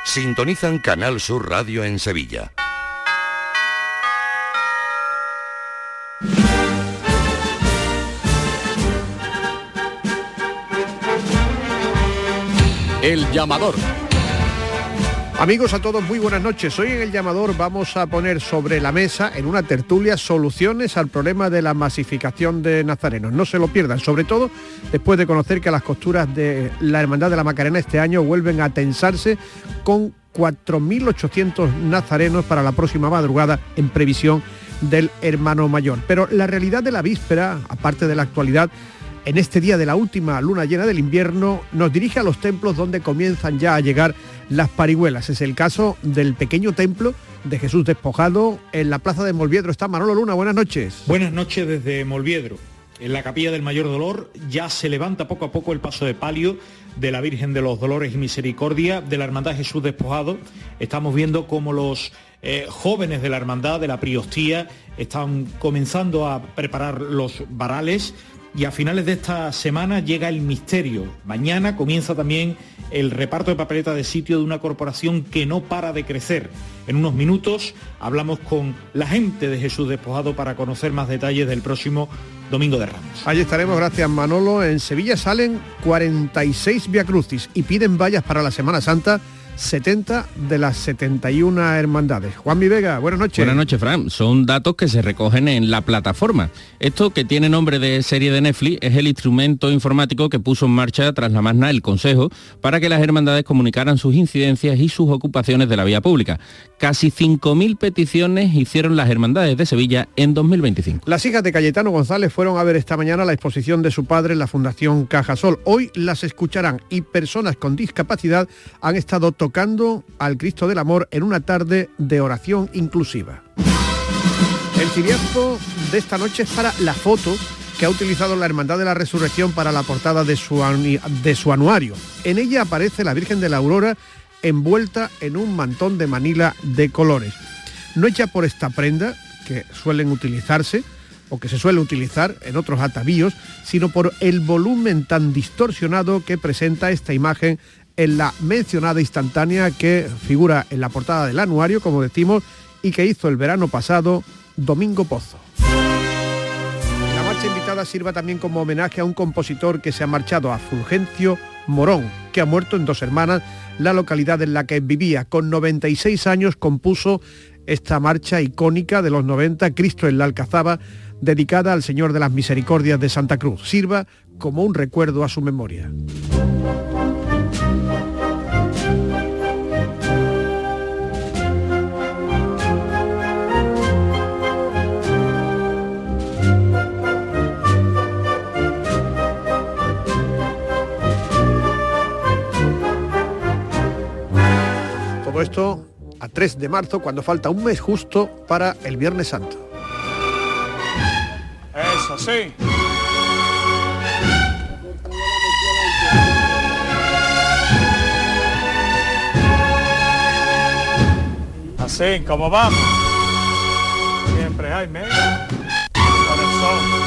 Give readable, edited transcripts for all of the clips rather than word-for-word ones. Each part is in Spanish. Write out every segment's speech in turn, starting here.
Sintonizan Canal Sur Radio en Sevilla. El Llamador. Amigos a todos, muy buenas noches. Hoy en El Llamador vamos a poner sobre la mesa, en una tertulia, soluciones al problema de la masificación de nazarenos. No se lo pierdan, sobre todo después de conocer que las costuras de la Hermandad de la Macarena este año vuelven a tensarse con 4.800 nazarenos para la próxima madrugada en previsión del Hermano Mayor. Pero la realidad de la víspera, aparte de la actualidad, en este día de la última luna llena del invierno, nos dirige a los templos donde comienzan ya a llegar las parihuelas. Es el caso del pequeño templo de Jesús Despojado en la plaza de Molviedro. Está Manolo Luna, buenas noches. Buenas noches desde Molviedro. En la capilla del Mayor Dolor ya se levanta poco a poco el paso de palio de la Virgen de los Dolores y Misericordia de la Hermandad Jesús Despojado. Estamos viendo cómo los jóvenes de la Hermandad, de la Priostía, están comenzando a preparar los varales. Y a finales de esta semana llega el misterio. Mañana comienza también el reparto de papeleta de sitio de una corporación que no para de crecer. En unos minutos hablamos con la gente de Jesús Despojado para conocer más detalles del próximo Domingo de Ramos. Allí estaremos, gracias Manolo. En Sevilla salen 46 viacrucis y piden vallas para la Semana Santa 70 de las 71 hermandades. Juanmi Vega, buenas noches. Buenas noches, Fran. Son datos que se recogen en la plataforma. Esto, que tiene nombre de serie de Netflix, es el instrumento informático que puso en marcha tras la Magna el Consejo para que las hermandades comunicaran sus incidencias y sus ocupaciones de la vía pública. Casi 5.000 peticiones hicieron las hermandades de Sevilla en 2025. Las hijas de Cayetano González fueron a ver esta mañana la exposición de su padre en la Fundación Cajasol. Hoy las escucharán y personas con discapacidad han estado tocando al Cristo del Amor en una tarde de oración inclusiva. El ciriazo de esta noche es para la foto que ha utilizado la Hermandad de la Resurrección para la portada de su anuario. En ella aparece la Virgen de la Aurora envuelta en un mantón de Manila de colores. No hecha por esta prenda, que suelen utilizarse, o que se suele utilizar en otros atavíos, sino por el volumen tan distorsionado que presenta esta imagen en la mencionada instantánea que figura en la portada del anuario, como decimos, y que hizo el verano pasado Domingo Pozo. La marcha invitada sirva también como homenaje a un compositor que se ha marchado, a Fulgencio Morón, que ha muerto en Dos Hermanas, la localidad en la que vivía. Con 96 años compuso esta marcha icónica de los 90, Cristo en la Alcazaba, dedicada al Señor de las Misericordias de Santa Cruz. Sirva como un recuerdo a su memoria. Todo esto a 3 de marzo, cuando falta un mes justo para el Viernes Santo. Eso sí. Así, como vamos. Siempre, Jaime. Con el sol.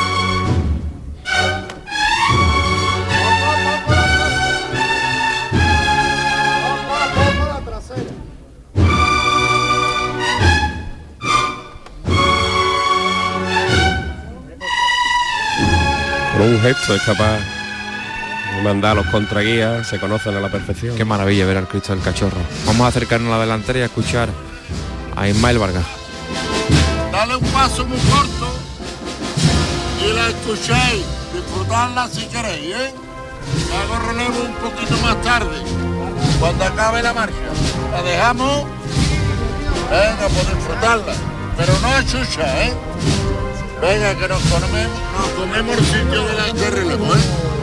Por un gesto es capaz de mandar a los contraguías, se conocen a la perfección. Qué maravilla ver al Cristo del Cachorro. Vamos a acercarnos a la delantera y a escuchar a Ismael Vargas. Dale un paso muy corto y la escuchéis, disfrutarla si queréis, ¿eh? Hago relevo un poquito más tarde, cuando acabe la marcha. La dejamos, venga, por disfrutarla, pero no a chucha, ¿eh? Venga, que nos comemos el sitio de relevo, ¿eh?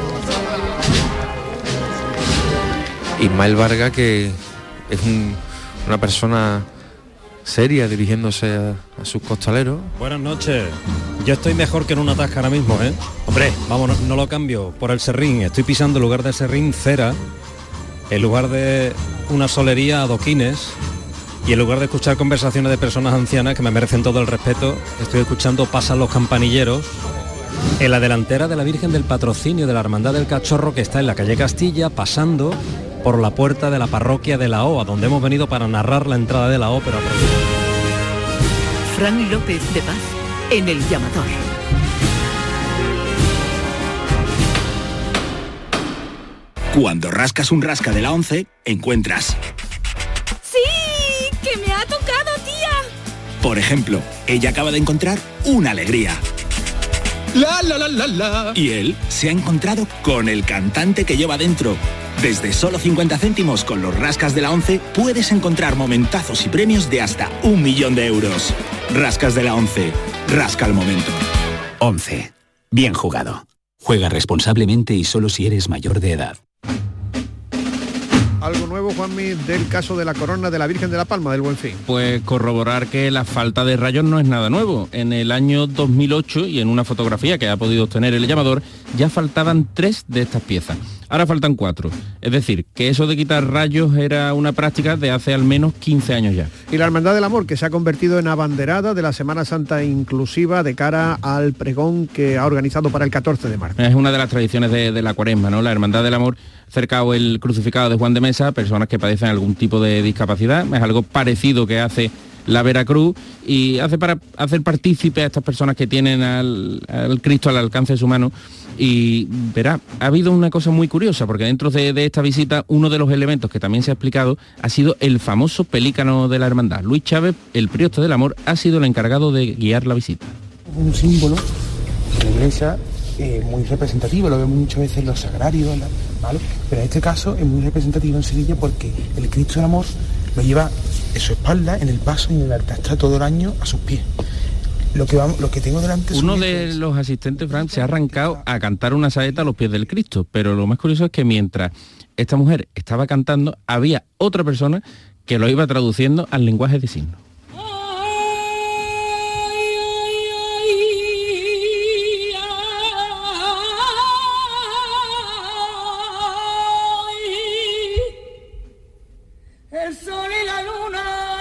Ismael Vargas, que es una persona seria dirigiéndose a sus costaleros. Buenas noches. Yo estoy mejor que en una tasca ahora mismo, ¿eh? Hombre, vamos, no lo cambio por el serrín. Estoy pisando en lugar del serrín cera, en lugar de una solería adoquines, y en lugar de escuchar conversaciones de personas ancianas que me merecen todo el respeto, estoy escuchando Pasan los campanilleros en la delantera de la Virgen del Patrocinio de la Hermandad del Cachorro, que está en la calle Castilla, pasando por la puerta de la parroquia de la O, a donde hemos venido para narrar la entrada de la ópera. Fran López de Paz en El Llamador. Cuando rascas un rasca de la 11, encuentras... ¡Sí! ¡Que me ha tocado, tía! Por ejemplo, ella acaba de encontrar una alegría. La, la, la, la, la. Y él se ha encontrado con el cantante que lleva dentro. Desde solo 50 céntimos con los rascas de la 11 puedes encontrar momentazos y premios de hasta 1 millón de euros. Rascas de la 11. Rasca el momento. 11. Bien jugado. Juega responsablemente y solo si eres mayor de edad. Algo nuevo, Juanmi, del caso de la corona de la Virgen de la Palma del Buen Fin. Pues corroborar que la falta de rayos no es nada nuevo. En el año 2008, y en una fotografía que ha podido obtener El Llamador, ya faltaban 3 de estas piezas. Ahora faltan 4. Es decir, que eso de quitar rayos era una práctica de hace al menos 15 años ya. Y la Hermandad del Amor, que se ha convertido en abanderada de la Semana Santa inclusiva de cara al pregón que ha organizado para el 14 de marzo. Es una de las tradiciones de la Cuaresma, ¿no? La Hermandad del Amor cercado el crucificado de Juan de Mesa, personas que padecen algún tipo de discapacidad. Es algo parecido que hace la Veracruz y hace para hacer partícipe a estas personas que tienen al Cristo al alcance de su mano. Y verá, ha habido una cosa muy curiosa, porque dentro de esta visita uno de los elementos que también se ha explicado ha sido el famoso pelícano de la hermandad. Luis Chávez, el prioste del Amor, ha sido el encargado de guiar la visita. Un símbolo de la iglesia muy representativo, lo vemos muchas veces en los sagrarios, ¿vale? Pero en este caso es muy representativo en Sevilla porque el Cristo del Amor lo lleva en su espalda, en el paso y en el altar, está todo el año a sus pies. Lo que tengo delante es uno de los asistentes, Fran, se ha arrancado a cantar una saeta a los pies del Cristo, pero lo más curioso es que mientras esta mujer estaba cantando, había otra persona que lo iba traduciendo al lenguaje de signos. El sol y la luna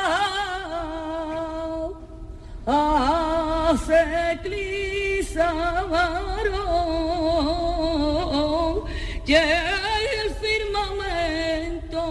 se eclipsaron y el firmamento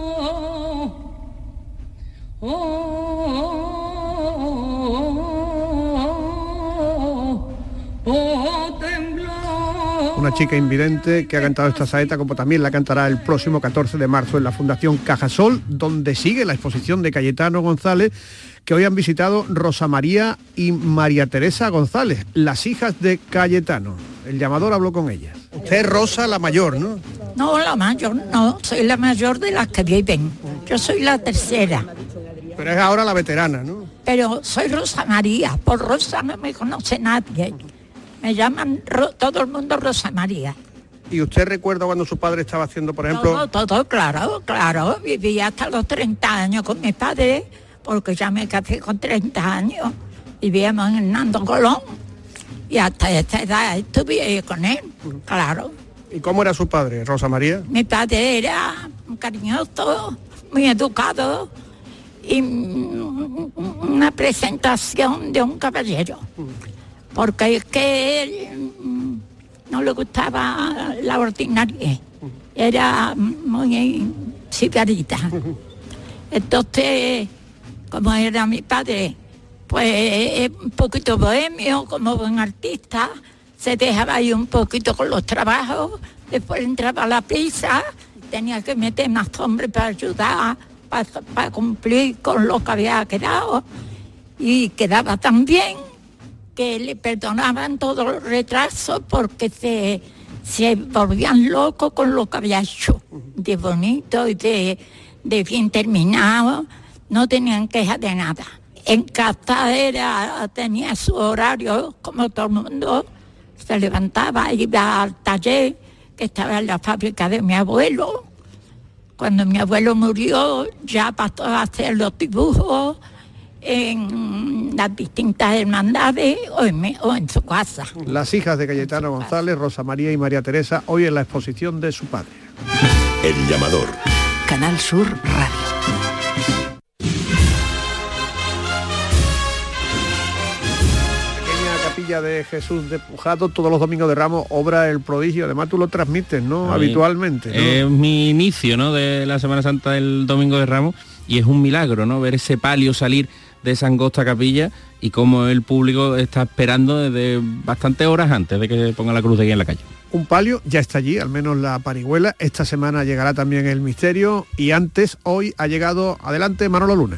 tembló. Una chica invidente que ha cantado esta saeta, como también la cantará el próximo 14 de marzo en la Fundación Cajasol, donde sigue la exposición de Cayetano González, que hoy han visitado Rosa María y María Teresa González, las hijas de Cayetano. El Llamador habló con ellas. Usted es Rosa, la mayor, ¿no? No, la mayor no, soy la mayor de las que viven. Yo soy la tercera. Pero es ahora la veterana, ¿no? Pero soy Rosa María, por Rosa no me conoce nadie. Me llaman todo el mundo Rosa María. ¿Y usted recuerda cuando su padre estaba haciendo, por ejemplo...? Todo, claro. Viví hasta los 30 años con mi padre, porque ya me casé con 30 años. Vivíamos en Hernando Colón. Y hasta esta edad estuve con él, claro. ¿Y cómo era su padre, Rosa María? Mi padre era cariñoso, muy educado y una presentación de un caballero. Porque es que él no le gustaba la ordinaria, era muy cigarrita. Entonces, como era mi padre, pues un poquito bohemio, como buen artista, se dejaba ahí un poquito con los trabajos, después entraba a la prisa, tenía que meter más hombres para ayudar, para cumplir con lo que había quedado, y quedaba tan bien que le perdonaban todos los retrasos porque se volvían locos con lo que había hecho, de bonito y de bien terminado, no tenían queja de nada. En casa tenía su horario, como todo el mundo, se levantaba, iba al taller que estaba en la fábrica de mi abuelo. Cuando mi abuelo murió, ya pasó a hacer los dibujos en las distintas hermandades o en su casa. Las hijas de Cayetano González, Rosa María y María Teresa, hoy en la exposición de su padre. El Llamador. Canal Sur Radio. capilla de Jesús Despojado todos los domingos de Ramos, obra el prodigio. Además tú lo transmites, ¿no? Habitualmente, ¿no? Es mi inicio, ¿no?, de la Semana Santa del Domingo de Ramos, y es un milagro, ¿no?, ver ese palio salir de esa angosta capilla y cómo el público está esperando desde bastantes horas antes de que se ponga la cruz de guía en la calle. Un palio ya está allí, al menos la parihuela. Esta semana llegará también el misterio y antes, hoy ha llegado, adelante, Manolo Luna.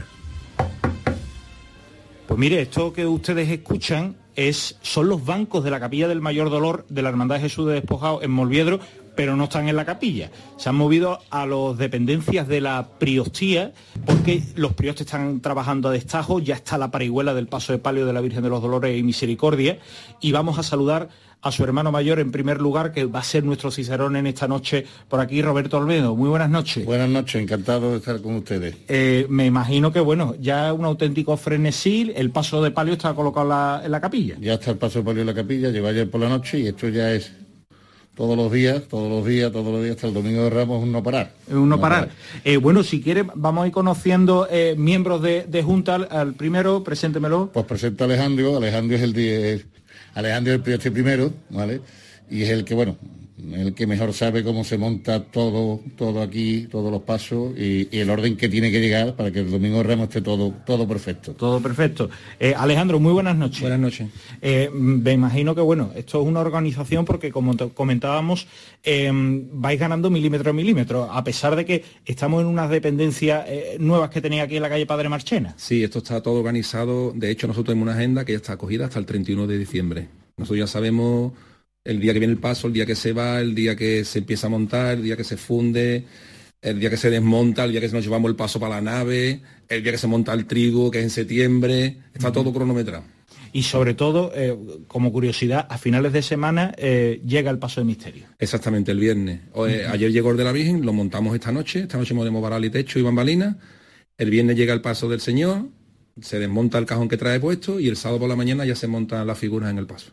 Pues mire, esto que ustedes escuchan son los bancos de la capilla del Mayor Dolor de la Hermandad de Jesús de Despojado en Molviedro, pero no están en la capilla. Se han movido a las dependencias de la priostía, porque los priostes están trabajando a destajo, ya está la parihuela del paso de palio de la Virgen de los Dolores y Misericordia, y vamos a saludar a su hermano mayor en primer lugar, que va a ser nuestro cicerón en esta noche por aquí, Roberto Olmedo. Muy buenas noches. Buenas noches, encantado de estar con ustedes. Me imagino que, bueno, ya un auténtico frenesí, el paso de palio está colocado en la capilla. Ya está el paso de palio en la capilla, llegó ayer por la noche y esto ya es todos los días, hasta el Domingo de Ramos, un no parar. Un no parar. Bueno, si quiere, vamos a ir conociendo miembros de Junta. Al primero, preséntemelo. Pues presento a Alejandro. Alejandro es el prioste primero, ¿vale? Y es el que, bueno, el que mejor sabe cómo se monta todo aquí, todos los pasos y el orden que tiene que llegar para que el Domingo de Ramos esté todo perfecto. Todo perfecto. Alejandro, muy buenas noches. Buenas noches. Me imagino que, bueno, esto es una organización porque, como comentábamos, vais ganando milímetro a milímetro, a pesar de que estamos en unas dependencias nuevas que tenéis aquí en la calle Padre Marchena. Sí, esto está todo organizado. De hecho, nosotros tenemos una agenda que ya está acogida hasta el 31 de diciembre. Nosotros ya sabemos el día que viene el paso, el día que se va, el día que se empieza a montar, el día que se funde, el día que se desmonta, el día que nos llevamos el paso para la nave, el día que se monta el trigo, que es en septiembre. Está todo cronometrado. Y sobre todo, como curiosidad, a finales de semana llega el paso de misterio. Exactamente, el viernes. Ayer llegó el de la Virgen, lo montamos esta noche movemos varal y techo y bambalina. El viernes llega el paso del Señor, se desmonta el cajón que trae puesto y el sábado por la mañana ya se montan las figuras en el paso.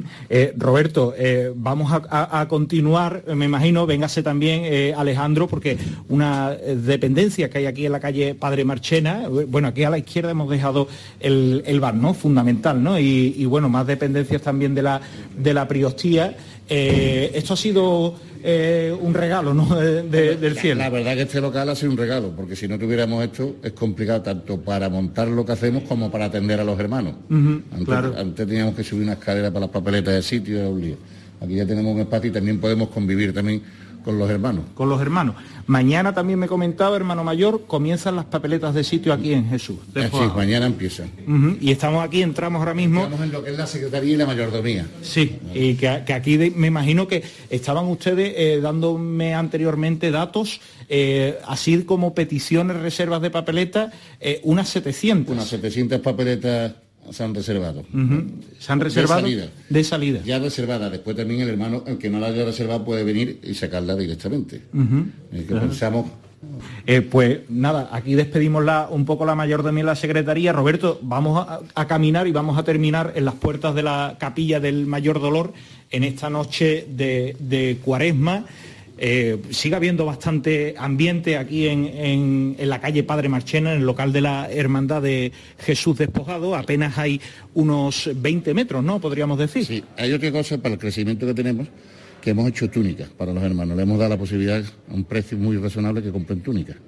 Roberto, vamos a continuar, me imagino, véngase también Alejandro, porque una dependencia que hay aquí en la calle Padre Marchena, bueno, aquí a la izquierda hemos dejado el bar, ¿no?, fundamental, ¿no? Y bueno, más dependencias también de la priostía. Esto ha sido un regalo, ¿no?, del cielo. La verdad que este local ha sido un regalo, porque si no tuviéramos esto es complicado tanto para montar lo que hacemos como para atender a los hermanos. Antes teníamos que subir una escalera para las papeletas de sitio, era un lío. Aquí ya tenemos un espacio y también podemos convivir también con los hermanos. Con los hermanos. Mañana también me comentaba, hermano mayor, comienzan las papeletas de sitio aquí en Jesús. Sí, mañana empiezan. Y estamos aquí, entramos ahora mismo. Estamos en lo que es la Secretaría y la Mayordomía. Sí, y que aquí me imagino que estaban ustedes dándome anteriormente datos, así como peticiones, reservas de papeletas, unas 700. Unas 700 papeletas se han reservado. Se han reservado de salida. Ya reservada. Después también el hermano, el que no la haya reservado, puede venir y sacarla directamente. Pensamos. Pues nada, aquí despedimos un poco la mayordomía y la secretaría. Roberto, vamos a caminar y vamos a terminar en las puertas de la capilla del Mayor Dolor en esta noche de Cuaresma. Sigue habiendo bastante ambiente aquí en la calle Padre Marchena, en el local de la Hermandad de Jesús Despojado. Apenas hay unos 20 metros, ¿no?, podríamos decir. Sí, hay otra cosa para el crecimiento que tenemos, que hemos hecho túnicas para los hermanos. Le hemos dado la posibilidad a un precio muy razonable que compren túnicas.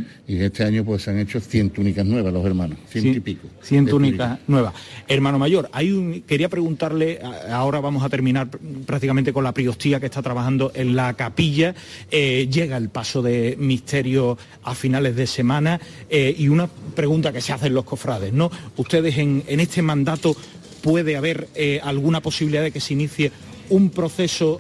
Y este año pues se han hecho 100 túnicas nuevas los hermanos, 100 y pico. 100 túnicas nuevas. Hermano mayor, quería preguntarle, ahora vamos a terminar prácticamente con la priostía que está trabajando en la capilla. Llega el paso de misterio a finales de semana y una pregunta que se hacen los cofrades, ¿no? Ustedes en este mandato, ¿puede haber alguna posibilidad de que se inicie un proceso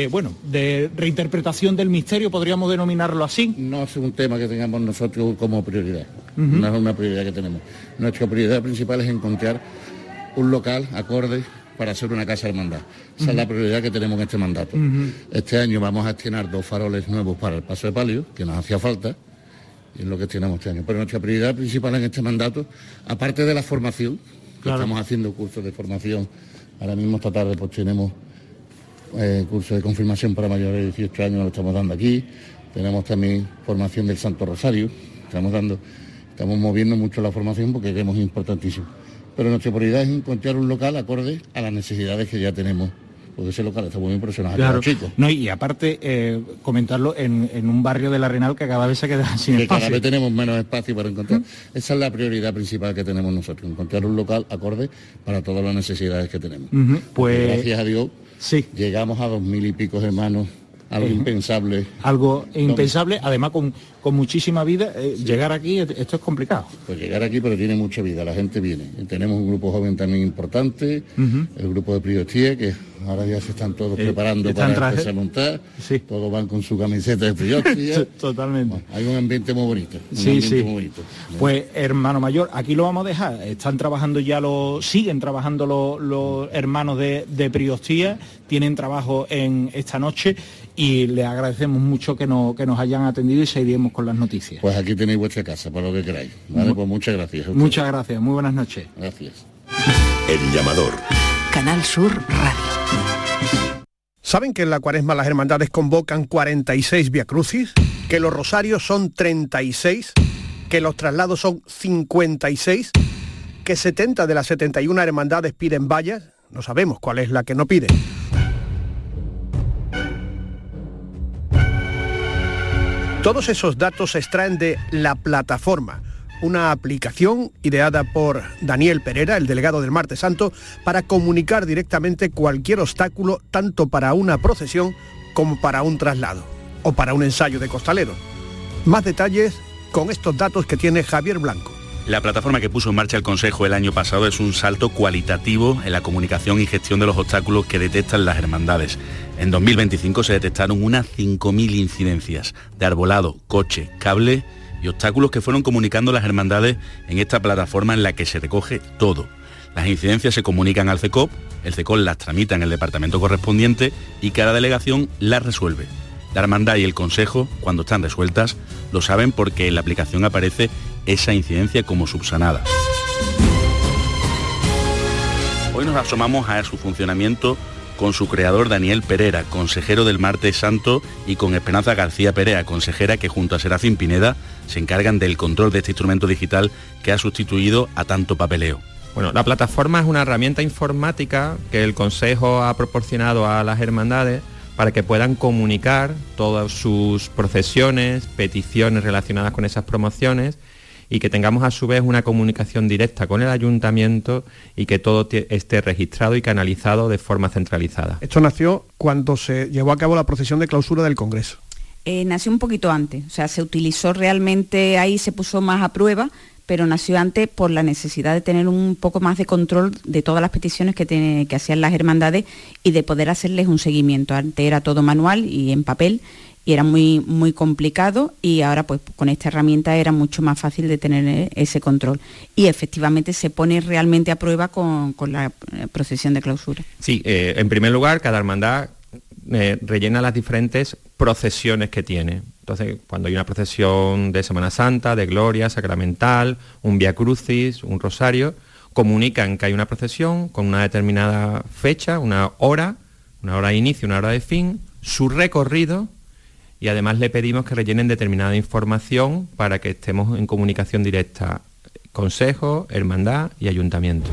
de reinterpretación del misterio, podríamos denominarlo así? No es un tema que tengamos nosotros como prioridad, no es una prioridad que tenemos. Nuestra prioridad principal es encontrar un local acorde para hacer una casa hermandad. Esa es la prioridad que tenemos en este mandato. Este año vamos a estrenar 2 faroles nuevos para el paso de palio, que nos hacía falta, y es lo que estrenamos este año. Pero nuestra prioridad principal en este mandato, aparte de la formación, que estamos haciendo cursos de formación, ahora mismo esta tarde pues tenemos curso de confirmación para mayores de 18 años, lo estamos dando aquí. Tenemos también formación del Santo Rosario. Estamos moviendo mucho la formación porque creemos importantísimo. pero nuestra prioridad es encontrar un local acorde a las necesidades que ya tenemos, porque ese local está muy bien profesional, claro. Chicos. No, y aparte, comentarlo en un barrio de La Arenal que cada vez se queda sin espacio. Cada vez tenemos menos espacio para encontrar. Esa es la prioridad principal que tenemos nosotros, encontrar un local acorde para todas las necesidades que tenemos. Pues gracias a Dios, llegamos a 2000 y pico hermanos, algo impensable. Algo impensable, además con muchísima vida. Llegar aquí, esto es complicado. Pues llegar aquí, pero tiene mucha vida, la gente viene. Tenemos un grupo joven también importante, el grupo de Priostía, que ahora ya se están todos preparando para empezar a montar. Todos van con su camiseta de Priostía. Totalmente. Bueno, hay un ambiente muy bonito. Muy bonito. Pues, hermano mayor, aquí lo vamos a dejar. Están trabajando ya siguen trabajando los hermanos de Priostía, tienen trabajo en esta noche y les agradecemos mucho que nos hayan atendido y seguiremos con las noticias. Pues aquí tenéis vuestra casa, para lo que queráis. ¿Vale? Pues muchas gracias. Muchas gracias, muy buenas noches. Gracias. El llamador. Canal Sur Radio. ¿Saben que en la Cuaresma las hermandades convocan 46 viacrucis? ¿Que los rosarios son 36? ¿Que los traslados son 56? ¿Que 70 de las 71 hermandades piden vallas? No sabemos cuál es la que no pide. Todos esos datos se extraen de La Plataforma, una aplicación ideada por Daniel Pereira, el delegado del Martes Santo, para comunicar directamente cualquier obstáculo, tanto para una procesión como para un traslado, o para un ensayo de costaleros. Más detalles con estos datos que tiene Javier Blanco. La plataforma que puso en marcha el Consejo el año pasado es un salto cualitativo en la comunicación y gestión de los obstáculos que detectan las hermandades. En 2025 se detectaron unas 5.000 incidencias de arbolado, coche, cable y obstáculos que fueron comunicando las hermandades en esta plataforma en la que se recoge todo. Las incidencias se comunican al CECOP, el CECOP las tramita en el departamento correspondiente y cada delegación las resuelve. La hermandad y el Consejo, cuando están resueltas, lo saben porque en la aplicación aparece esa incidencia como subsanada. Hoy nos asomamos a su funcionamiento con su creador Daniel Pereira, consejero del Martes Santo, y con Esperanza García Perea, consejera que junto a Serafín Pineda se encargan del control de este instrumento digital que ha sustituido a tanto papeleo. Bueno, la plataforma es una herramienta informática que el Consejo ha proporcionado a las hermandades para que puedan comunicar todas sus procesiones, peticiones relacionadas con esas promociones y que tengamos a su vez una comunicación directa con el ayuntamiento y que todo esté registrado y canalizado de forma centralizada. Esto nació cuando se llevó a cabo la procesión de clausura del Congreso. Nació un poquito antes, o sea, se utilizó realmente, ahí se puso más a prueba, pero nació antes por la necesidad de tener un poco más de control de todas las peticiones que hacían las hermandades y de poder hacerles un seguimiento. Antes era todo manual y en papel y era muy, muy complicado, y ahora pues con esta herramienta era mucho más fácil de tener ese control. Y efectivamente se pone realmente a prueba con la procesión de clausura. Sí, en primer lugar, cada hermandad rellena las diferentes procesiones que tiene. Entonces, cuando hay una procesión de Semana Santa, de Gloria, Sacramental, un Vía Crucis, un Rosario, comunican que hay una procesión con una determinada fecha, una hora de inicio, una hora de fin, su recorrido, y además le pedimos que rellenen determinada información para que estemos en comunicación directa, Consejo, Hermandad y Ayuntamiento.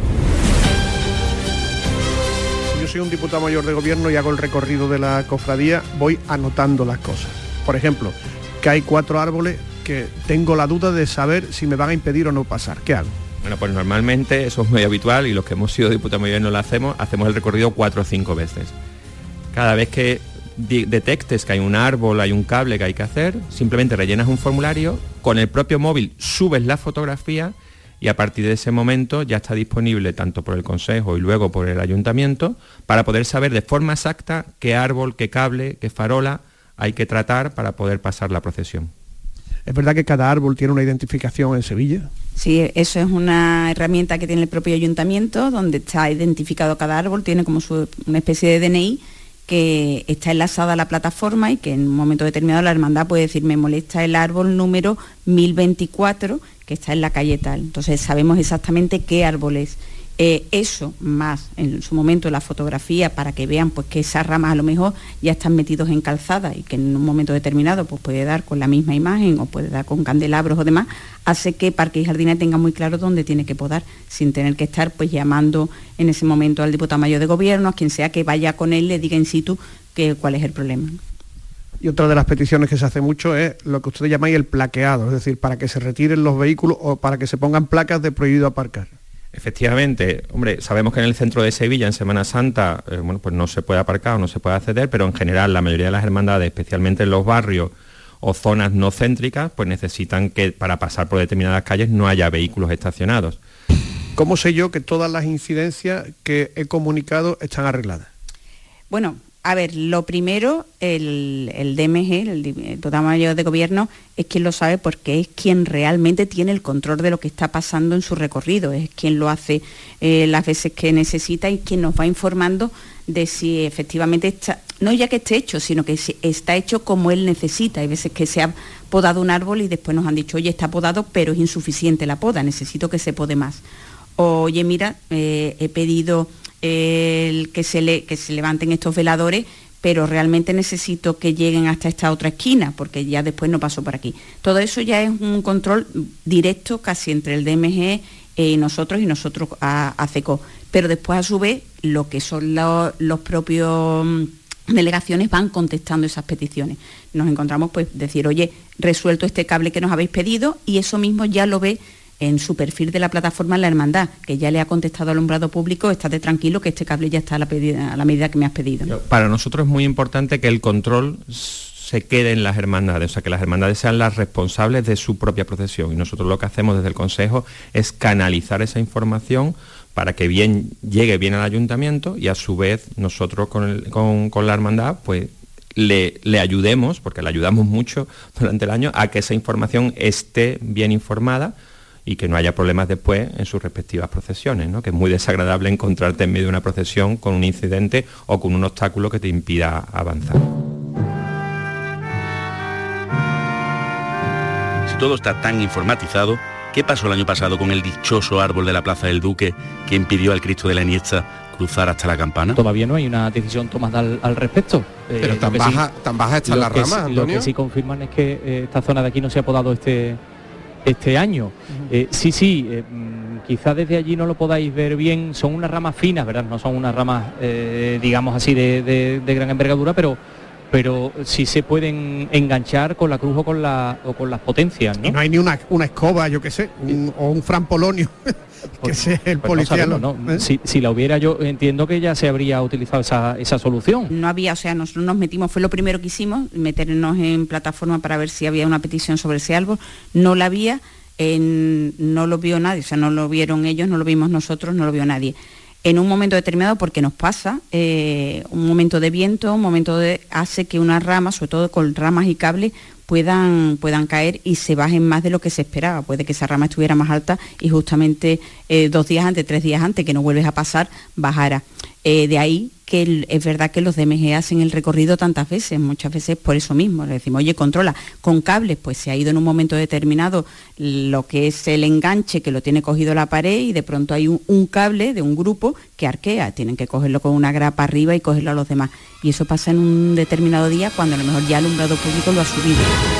Yo soy un diputado mayor de gobierno y hago el recorrido de la cofradía, voy anotando las cosas. Por ejemplo, que hay 4 árboles que tengo la duda de saber si me van a impedir o no pasar. ¿Qué hago? Bueno, pues normalmente eso es muy habitual y los que hemos sido diputados mayores no lo hacemos el recorrido 4 o 5 veces. Cada vez que detectes que hay un árbol, hay un cable que hay que hacer, simplemente rellenas un formulario, con el propio móvil subes la fotografía y a partir de ese momento ya está disponible tanto por el Consejo y luego por el Ayuntamiento para poder saber de forma exacta qué árbol, qué cable, qué farola hay que tratar para poder pasar la procesión. ¿Es verdad que cada árbol tiene una identificación en Sevilla? Sí, eso es una herramienta que tiene el propio Ayuntamiento, donde está identificado cada árbol, tiene como una especie de DNI que está enlazada a la plataforma y que en un momento determinado la hermandad puede decir, me molesta el árbol número 1024 que está en la calle tal. Entonces sabemos exactamente qué árbol es. Eso más en su momento la fotografía para que vean pues que esas ramas a lo mejor ya están metidos en calzada y que en un momento determinado pues puede dar con la misma imagen o puede dar con candelabros o demás, hace que Parques y Jardines tenga muy claro dónde tiene que podar, sin tener que estar pues llamando en ese momento al diputado mayor de gobierno, a quien sea que vaya con él, le diga in situ cuál es el problema. Y otra de las peticiones que se hace mucho es lo que ustedes llamáis el plaqueado, es decir, para que se retiren los vehículos o para que se pongan placas de prohibido aparcar. Efectivamente, hombre, sabemos que en el centro de Sevilla en Semana Santa pues no se puede aparcar o no se puede acceder, pero en general la mayoría de las hermandades, especialmente en los barrios o zonas no céntricas, pues necesitan que para pasar por determinadas calles no haya vehículos estacionados. ¿Cómo sé yo que todas las incidencias que he comunicado están arregladas? Bueno, a ver, lo primero, el DMG, el Diputado Mayor de Gobierno, es quien lo sabe porque es quien realmente tiene el control de lo que está pasando en su recorrido, es quien lo hace las veces que necesita y quien nos va informando de si efectivamente está, no ya que esté hecho, sino que está hecho como él necesita. Hay veces que se ha podado un árbol y después nos han dicho, oye, está podado, pero es insuficiente la poda, necesito que se pode más. Oye, mira, he pedido que se levanten estos veladores, pero realmente necesito que lleguen hasta esta otra esquina, porque ya después no paso por aquí. Todo eso ya es un control directo casi entre el DMG y nosotros a CECO. Pero después, a su vez, lo que son los propios delegaciones van contestando esas peticiones. Nos encontramos, pues, decir, oye, resuelto este cable que nos habéis pedido, y eso mismo ya lo ve en su perfil de la plataforma en la hermandad, que ya le ha contestado al alumbrado público, estate tranquilo que este cable ya está a la medida que me has pedido. Para nosotros es muy importante que el control se quede en las hermandades, o sea, que las hermandades sean las responsables de su propia procesión, y nosotros lo que hacemos desde el Consejo es canalizar esa información para que llegue bien al ayuntamiento, y a su vez nosotros con la hermandad pues le ayudemos, porque le ayudamos mucho durante el año, a que esa información esté bien informada y que no haya problemas después en sus respectivas procesiones, ¿no? Que es muy desagradable encontrarte en medio de una procesión con un incidente o con un obstáculo que te impida avanzar. Si todo está tan informatizado, ¿qué pasó el año pasado con el dichoso árbol de la Plaza del Duque que impidió al Cristo de la Iniesta cruzar hasta la campana? Todavía no hay una decisión tomada al respecto. Pero tan baja está la rama, Antonio. Lo que sí confirman es que esta zona de aquí no se ha podado este año. Quizás desde allí no lo podáis ver bien, son unas ramas finas, ¿verdad? No son unas ramas, digamos así, de gran envergadura, pero sí se pueden enganchar con la cruz o con las potencias, ¿no? Y no hay ni una escoba, yo qué sé, o un Fran Polonio, que sea el policía. No, si la hubiera, yo entiendo que ya se habría utilizado esa solución. No había, o sea, nosotros nos metimos, fue lo primero que hicimos, meternos en plataforma para ver si había una petición sobre ese árbol, no la había, no lo vio nadie, o sea, no lo vieron ellos, no lo vimos nosotros, no lo vio nadie. En un momento determinado, porque nos pasa, un momento de viento, hace que unas ramas, sobre todo con ramas y cables, puedan caer y se bajen más de lo que se esperaba. Puede que esa rama estuviera más alta y justamente 2 días antes, 3 días antes, que no vuelves a pasar, bajara. De ahí que es verdad que los DMG hacen el recorrido tantas veces, muchas veces por eso mismo. Le decimos, oye, controla, con cables, pues se ha ido en un momento determinado lo que es el enganche que lo tiene cogido la pared y de pronto hay un cable de un grupo que arquea, tienen que cogerlo con una grapa arriba y cogerlo a los demás. Y eso pasa en un determinado día cuando a lo mejor ya el alumbrado público lo ha subido.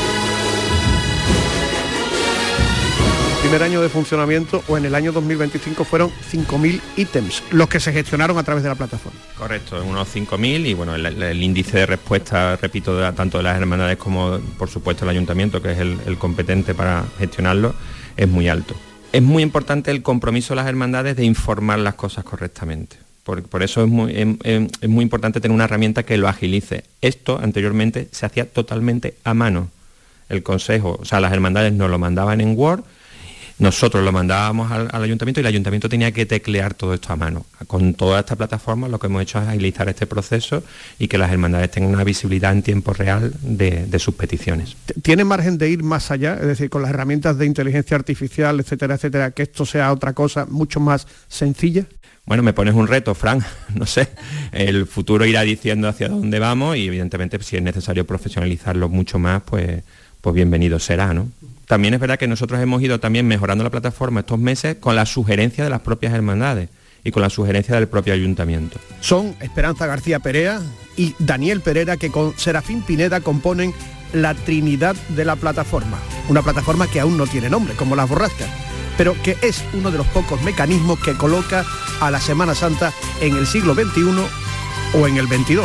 Primer año de funcionamiento, o en el año 2025 fueron 5.000 ítems los que se gestionaron a través de la plataforma. Correcto, unos 5.000 y bueno, el índice de respuesta, repito, tanto de las hermandades como por supuesto el ayuntamiento, que es el competente para gestionarlo, es muy alto. Es muy importante el compromiso de las hermandades de informar las cosas correctamente. Por eso es muy importante tener una herramienta que lo agilice. Esto anteriormente se hacía totalmente a mano. El Consejo, o sea, las hermandades nos lo mandaban en Word, nosotros lo mandábamos al ayuntamiento y el ayuntamiento tenía que teclear todo esto a mano. Con toda esta plataforma lo que hemos hecho es agilizar este proceso y que las hermandades tengan una visibilidad en tiempo real de sus peticiones. ¿Tiene margen de ir más allá? Es decir, con las herramientas de inteligencia artificial, etcétera, etcétera, que esto sea otra cosa mucho más sencilla. Bueno, me pones un reto, Fran, no sé, el futuro irá diciendo hacia dónde vamos y evidentemente si es necesario profesionalizarlo mucho más, pues bienvenido será, ¿no? También es verdad que nosotros hemos ido también mejorando la plataforma estos meses con la sugerencia de las propias hermandades. y con la sugerencia del propio ayuntamiento. Son Esperanza García Perea y Daniel Pereira, que con Serafín Pineda componen la Trinidad de la plataforma. Una plataforma que aún no tiene nombre, como las borrascas, pero que es uno de los pocos mecanismos que coloca a la Semana Santa en el siglo XXI o en el XXII.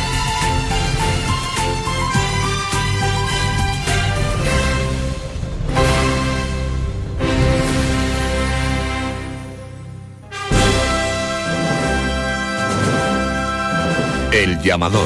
El llamador.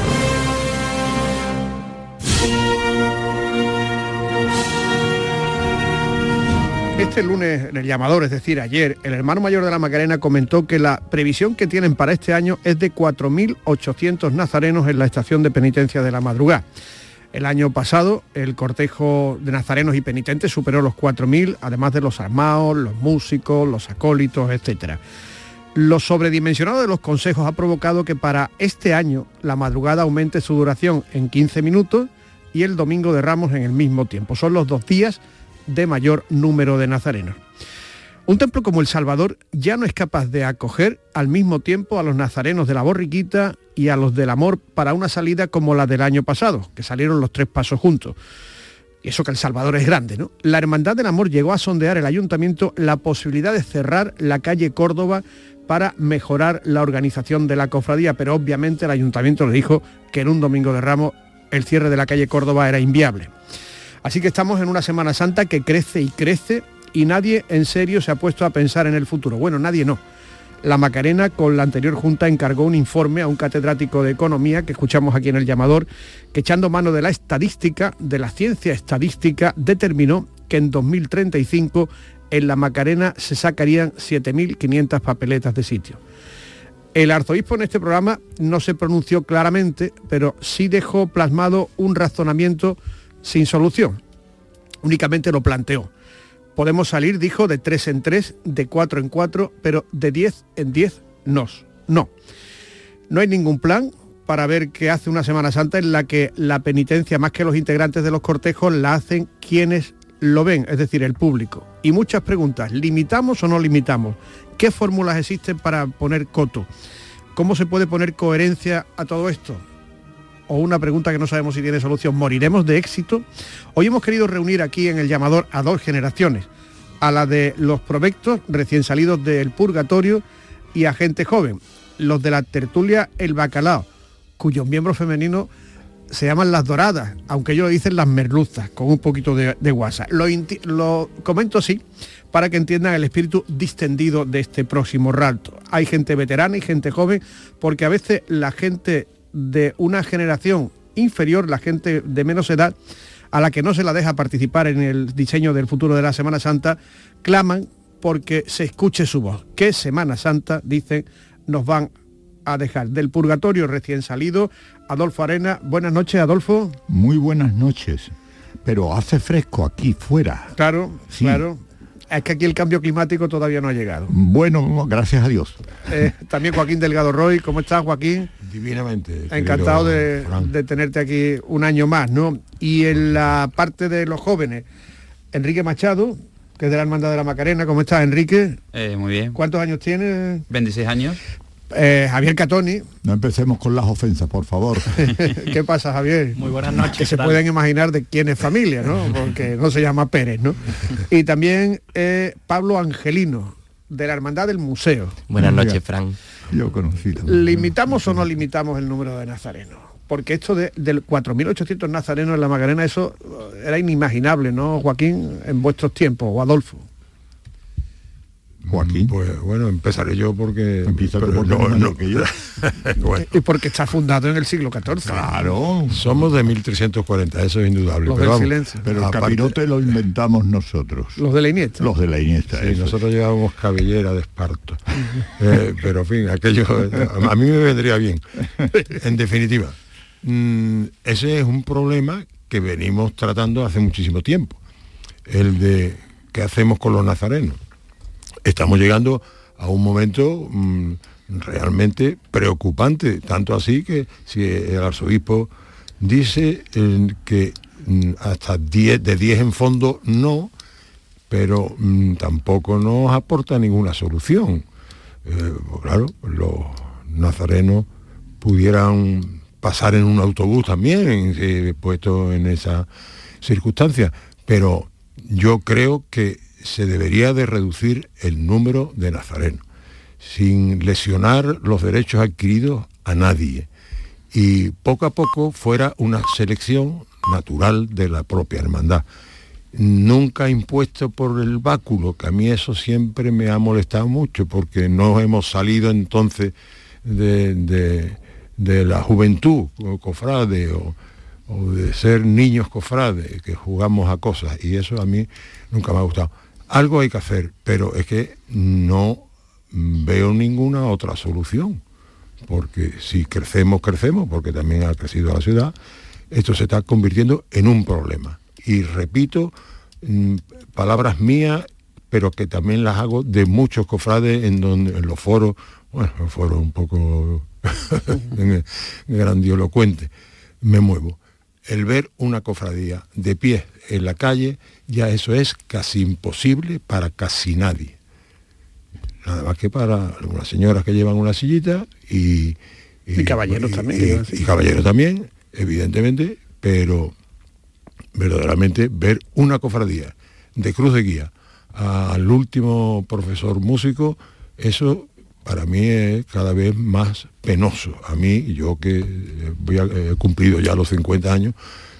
Este lunes, en el llamador, es decir, ayer, el hermano mayor de la Macarena comentó que la previsión que tienen para este año es de 4.800 nazarenos en la estación de penitencia de la Madrugada. El año pasado, el cortejo de nazarenos y penitentes superó los 4.000, además de los armados, los músicos, los acólitos, etcétera. Lo sobredimensionado de los consejos ha provocado que para este año la madrugada aumente su duración en 15 minutos y el domingo de Ramos en el mismo tiempo. Son los 2 días de mayor número de nazarenos. Un templo como El Salvador ya no es capaz de acoger al mismo tiempo a los nazarenos de la Borriquita y a los del Amor para una salida como la del año pasado, que salieron los 3 pasos juntos. Y eso que El Salvador es grande, ¿no? La Hermandad del Amor llegó a sondear el ayuntamiento la posibilidad de cerrar la calle Córdoba para mejorar la organización de la cofradía, pero obviamente el ayuntamiento le dijo que en un domingo de Ramos el cierre de la calle Córdoba era inviable. Así que estamos en una Semana Santa que crece y crece y nadie en serio se ha puesto a pensar en el futuro. Bueno, nadie no. La Macarena, con la anterior Junta, encargó un informe a un catedrático de Economía, que escuchamos aquí en el llamador, que echando mano de la estadística, de la ciencia estadística, determinó que en 2035 en la Macarena se sacarían 7.500 papeletas de sitio. El arzobispo en este programa no se pronunció claramente, pero sí dejó plasmado un razonamiento sin solución. Únicamente lo planteó. Podemos salir, dijo, de 3 en 3, de 4 en 4, pero de 10 en 10 no. No hay ningún plan para ver qué hace una Semana Santa en la que la penitencia, más que los integrantes de los cortejos, la hacen quienes lo ven, es decir, el público. Y muchas preguntas: ¿limitamos o no limitamos? ¿Qué fórmulas existen para poner coto? ¿Cómo se puede poner coherencia a todo esto? O una pregunta que no sabemos si tiene solución: ¿moriremos de éxito? Hoy hemos querido reunir aquí en el llamador a 2 generaciones, a la de los provectos recién salidos del purgatorio y a gente joven, los de la tertulia El Bacalao, cuyos miembros femeninos se llaman las Doradas, aunque ellos lo dicen las Merluzas, con un poquito de guasa. Lo comento así para que entiendan el espíritu distendido de este próximo rato. Hay gente veterana y gente joven, porque a veces la gente de una generación inferior, la gente de menos edad, a la que no se la deja participar en el diseño del futuro de la Semana Santa, claman porque se escuche su voz. ¿Qué Semana Santa, dicen, nos van a dejar? Del purgatorio recién salido, Adolfo Arena. Buenas noches, Adolfo. Muy buenas noches, pero hace fresco aquí fuera. Claro, sí. Claro. Es que aquí el cambio climático todavía no ha llegado. Bueno, gracias a Dios. También Joaquín Delgado Roy. ¿Cómo estás, Joaquín? Divinamente. Encantado de tenerte aquí un año más, ¿no? Y en la parte de los jóvenes, Enrique Machado, que es de la Hermandad de la Macarena. ¿Cómo estás, Enrique? Muy bien. ¿Cuántos años tienes? 26 años. Javier Catoni. No empecemos con las ofensas, por favor. ¿Qué pasa, Javier? Muy buenas noches. Que se pueden imaginar de quién es familia, ¿no? Porque no se llama Pérez, ¿no? Y también Pablo Angelino, de la Hermandad del Museo. Buenas noches, Fran. Yo conocí. ¿Limitamos o no limitamos el número de nazarenos? Porque esto del 4.800 nazarenos en la Macarena, eso era inimaginable, ¿no, Joaquín, en vuestros tiempos, o Adolfo? Joaquín. Pues bueno, empezaré yo porque... Empieza pero no, que yo. Bueno. Y porque está fundado en el siglo XIV. Claro. Somos de 1340, eso es indudable. Los pero del silencio. Pero el capirote lo inventamos nosotros. Los de la Iniesta. Los de la Iniesta. Sí, nosotros llevábamos cabellera de esparto. Pero en fin, aquello a mí me vendría bien. En definitiva, ese es un problema que venimos tratando hace muchísimo tiempo. El de qué hacemos con los nazarenos. Estamos llegando a un momento realmente preocupante, tanto así que si el arzobispo dice que hasta 10 en fondo no, pero tampoco nos aporta ninguna solución. claro, los nazarenos pudieran pasar en un autobús también, puesto en esa circunstancia, pero yo creo que se debería de reducir el número de nazarenos, sin lesionar los derechos adquiridos a nadie, y poco a poco fuera una selección natural de la propia hermandad, nunca impuesto por el báculo, que a mí eso siempre me ha molestado mucho, porque no hemos salido entonces de la juventud cofrade o de ser niños cofrades, que jugamos a cosas, y eso a mí nunca me ha gustado. Algo hay que hacer, pero es que no veo ninguna otra solución, porque si crecemos, porque también ha crecido la ciudad, esto se está convirtiendo en un problema. Y repito, palabras mías, pero que también las hago de muchos cofrades en los foros, bueno, los foros un poco grandilocuentes, me muevo. El ver una cofradía de pie en la calle, ya eso es casi imposible para casi nadie. Nada más que para algunas señoras que llevan una sillita y caballeros también. Y caballeros también, evidentemente, pero verdaderamente ver una cofradía de cruz de guía al último profesor músico, eso para mí es cada vez más penoso. A mí, yo que he cumplido ya los 50 años,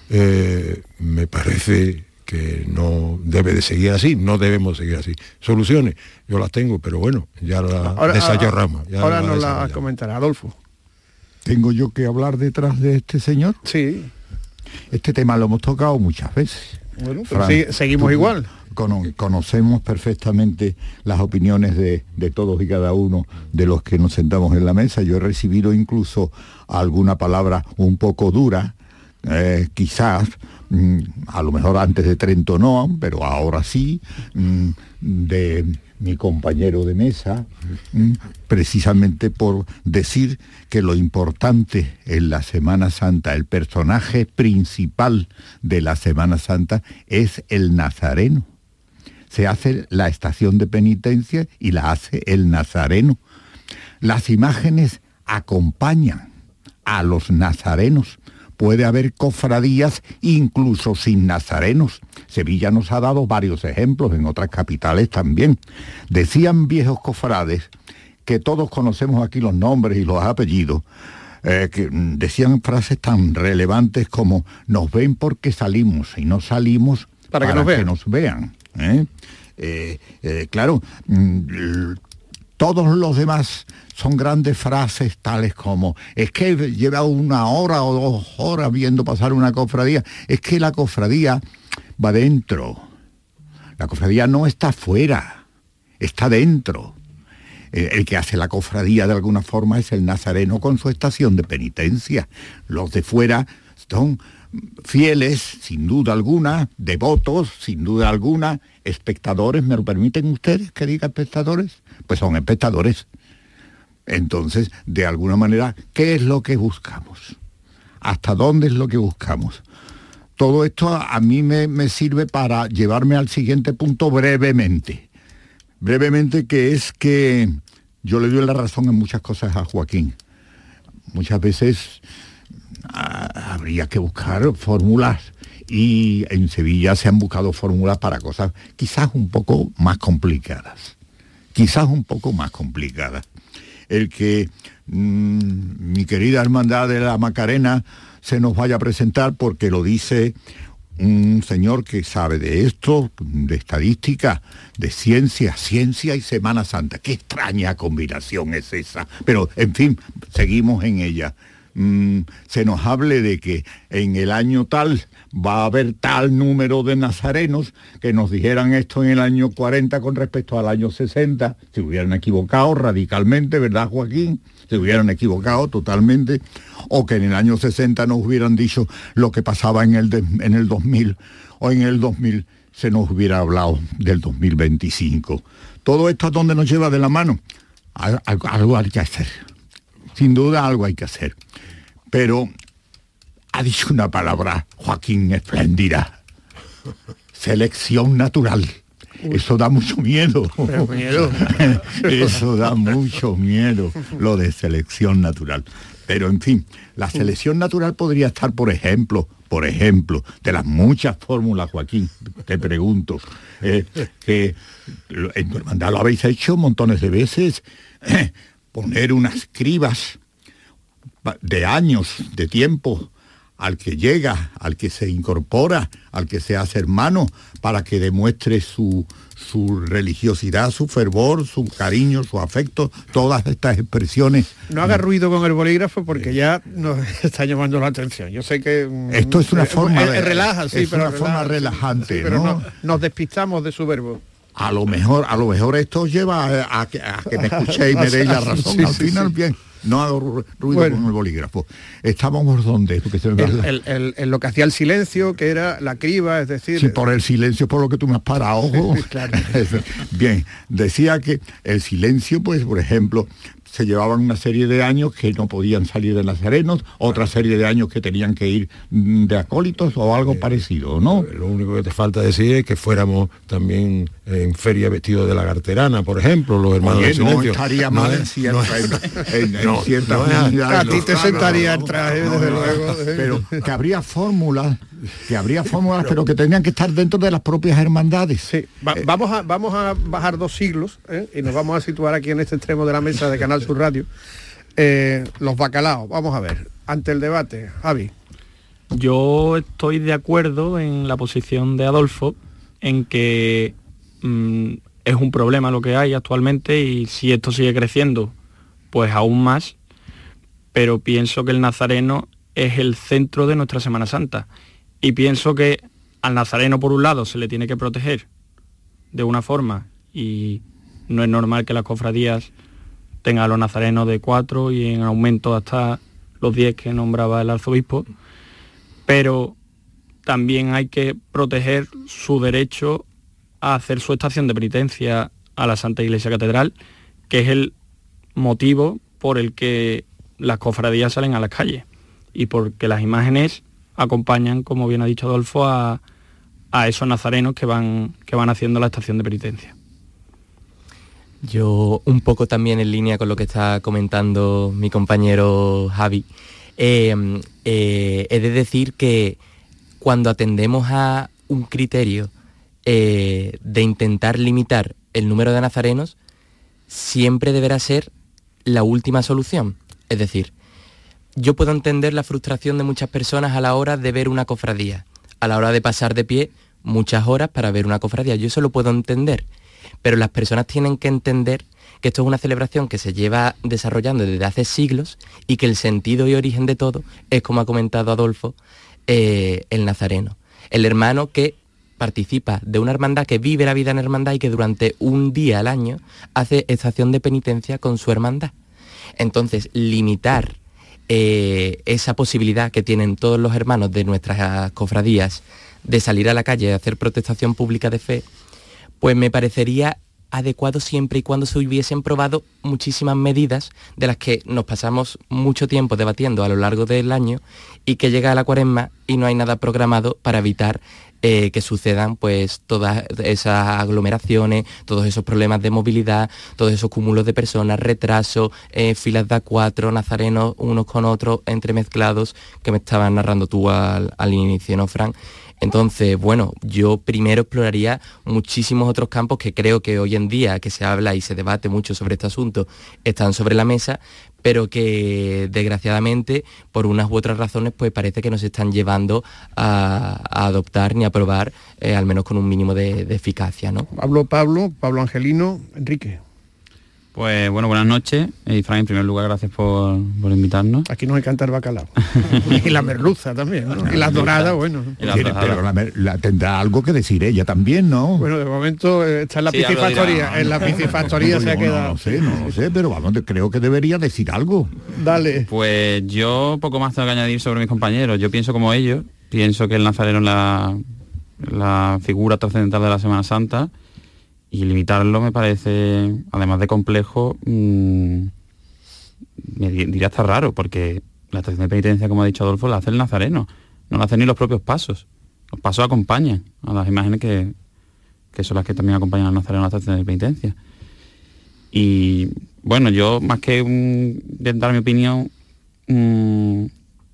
me parece que no debe de seguir así, no debemos seguir así. Soluciones, yo las tengo, pero bueno, ya las desarrollamos. Ahora nos las comentará Adolfo. ¿Tengo yo que hablar detrás de este señor? Sí. Este tema lo hemos tocado muchas veces. Bueno, pero sí, seguimos igual. Conocemos perfectamente las opiniones de todos y cada uno de los que nos sentamos en la mesa. Yo he recibido incluso alguna palabra un poco dura, quizás, a lo mejor antes de Trento no, pero ahora sí, de mi compañero de mesa, precisamente por decir que lo importante en la Semana Santa, el personaje principal de la Semana Santa es el nazareno. Se hace la estación de penitencia y la hace el nazareno. Las imágenes acompañan a los nazarenos. Puede haber cofradías incluso sin nazarenos. Sevilla nos ha dado varios ejemplos, en otras capitales también. Decían viejos cofrades, que todos conocemos aquí los nombres y los apellidos, que decían frases tan relevantes como: nos ven porque salimos y no salimos para que nos vean. Claro, todos los demás son grandes frases tales como: es que lleva 1 hora o 2 horas viendo pasar una cofradía. Es que la cofradía va dentro. La cofradía no está fuera, está dentro. El que hace la cofradía de alguna forma es el nazareno con su estación de penitencia. Los de fuera son fieles, sin duda alguna, devotos, sin duda alguna, espectadores. ¿Me lo permiten ustedes que diga espectadores? Pues son espectadores. Entonces, de alguna manera, ¿qué es lo que buscamos? ¿Hasta dónde es lo que buscamos? Todo esto a mí me sirve para llevarme al siguiente punto brevemente. Brevemente, que es que yo le doy la razón en muchas cosas a Joaquín. Muchas veces habría que buscar fórmulas, y en Sevilla se han buscado fórmulas para cosas quizás un poco más complicadas. El que mi querida hermandad de la Macarena se nos vaya a presentar porque lo dice un señor que sabe de esto, de estadística, de ciencia y Semana Santa. Qué extraña combinación es esa. Pero, en fin, seguimos en ella. Se nos hable de que en el año tal va a haber tal número de nazarenos, que nos dijeran esto en el año 40 con respecto al año 60, se hubieran equivocado radicalmente, ¿verdad, Joaquín? Se hubieran equivocado totalmente, o que en el año 60 nos hubieran dicho lo que pasaba en el 2000, o en el 2000 se nos hubiera hablado del 2025. Todo esto, ¿a dónde nos lleva de la mano? Algo hay que hacer. Sin duda algo hay que hacer. Pero ha dicho una palabra, Joaquín, espléndida: selección natural. Eso da mucho miedo. Eso da mucho miedo, lo de selección natural. Pero en fin, la selección natural podría estar, por ejemplo, de las muchas fórmulas, Joaquín, te pregunto, que en tu hermandad lo habéis hecho montones de veces, poner unas cribas de años, de tiempo, al que llega, al que se incorpora, al que se hace hermano, para que demuestre su religiosidad, su fervor, su cariño, su afecto, todas estas expresiones. No haga ruido con el bolígrafo porque ya nos está llamando la atención. Yo sé que esto es una forma relaja, sí, es pero una forma relajante, sí, pero ¿no? Nos despistamos de su verbo. A lo mejor esto lleva a que me escuchéis y me deis la razón. Sí, al final, bien. No hago ruido con el bolígrafo. ¿Estábamos donde? En lo que hacía el silencio, que era la criba, es decir... Sí, por el silencio, por lo que tú me has parado. Claro. Bien, decía que el silencio, pues, por ejemplo, se llevaban una serie de años que no podían salir de nazarenos, otra serie de años que tenían que ir de acólitos o algo parecido, ¿no? Lo único que te falta decir es que fuéramos también en feria vestidos de lagarterana, por ejemplo, los hermanos del silencio. No estaría mal en ciertas comunidades. A ti te sentaría el traje, desde luego. Pero que habría fórmulas, pero que tenían que estar dentro de las propias hermandades. Sí. Vamos a bajar 2 siglos, y nos vamos a situar aquí en este extremo de la mesa de Canal Sur Radio. Los bacalaos, vamos a ver, ante el debate, Javi. Yo estoy de acuerdo en la posición de Adolfo, en que es un problema lo que hay actualmente, y si esto sigue creciendo, pues aún más, pero pienso que el nazareno es el centro de nuestra Semana Santa, y pienso que al nazareno, por un lado, se le tiene que proteger de una forma, y no es normal que las cofradías tengan a los nazarenos de 4 y en aumento hasta los 10 que nombraba el arzobispo, pero también hay que proteger su derecho a hacer su estación de penitencia a la Santa Iglesia Catedral, que es el motivo por el que las cofradías salen a las calles, y porque las imágenes acompañan, como bien ha dicho Adolfo, a esos nazarenos que van haciendo la estación de penitencia. Yo, un poco también en línea con lo que está comentando mi compañero Javi, he de decir que cuando atendemos a un criterio de intentar limitar el número de nazarenos, siempre deberá ser la última solución. Es decir, yo puedo entender la frustración de muchas personas a la hora de ver una cofradía, a la hora de pasar de pie muchas horas para ver una cofradía. Yo eso lo puedo entender, pero las personas tienen que entender que esto es una celebración que se lleva desarrollando desde hace siglos y que el sentido y origen de todo es, como ha comentado Adolfo, el nazareno, el hermano que participa de una hermandad, que vive la vida en hermandad y que durante un día al año hace estación de penitencia con su hermandad. Entonces, limitar esa posibilidad que tienen todos los hermanos de nuestras cofradías de salir a la calle y hacer protestación pública de fe, pues me parecería adecuado siempre y cuando se hubiesen probado muchísimas medidas de las que nos pasamos mucho tiempo debatiendo a lo largo del año, y que llega a la Cuaresma y no hay nada programado para evitar que sucedan pues todas esas aglomeraciones, todos esos problemas de movilidad, todos esos cúmulos de personas, retrasos, filas de A4, nazarenos unos con otros entremezclados, que me estabas narrando tú al inicio, ¿no, Fran? Entonces, bueno, yo primero exploraría muchísimos otros campos que creo que hoy en día, que se habla y se debate mucho sobre este asunto, están sobre la mesa, pero que desgraciadamente, por unas u otras razones, pues parece que no se están llevando a adoptar ni a probar, al menos con un mínimo de eficacia, ¿no? Pablo Angelino, Enrique. Pues bueno, buenas noches. Y Fran, en primer lugar, gracias por invitarnos. Aquí nos encanta el bacalao. Y la merluza también, ¿no? Y las doradas, bueno. Pero tendrá algo que decir ella también, ¿no? Bueno, de momento está en la piscifactoría. En la piscifactoría se ha quedado. No lo sé, pero vamos, creo que debería decir algo. Dale. Pues yo poco más tengo que añadir sobre mis compañeros. Yo pienso como ellos. Pienso que el nazareno es la figura trascendental de la Semana Santa. Y limitarlo me parece, además de complejo, me diría hasta raro, porque la estación de penitencia, como ha dicho Adolfo, la hace el nazareno, no la hacen ni los propios pasos. Los pasos acompañan a las imágenes que que son las que también acompañan al nazareno a la estación de penitencia. Y bueno, yo más que dar mi opinión, tengo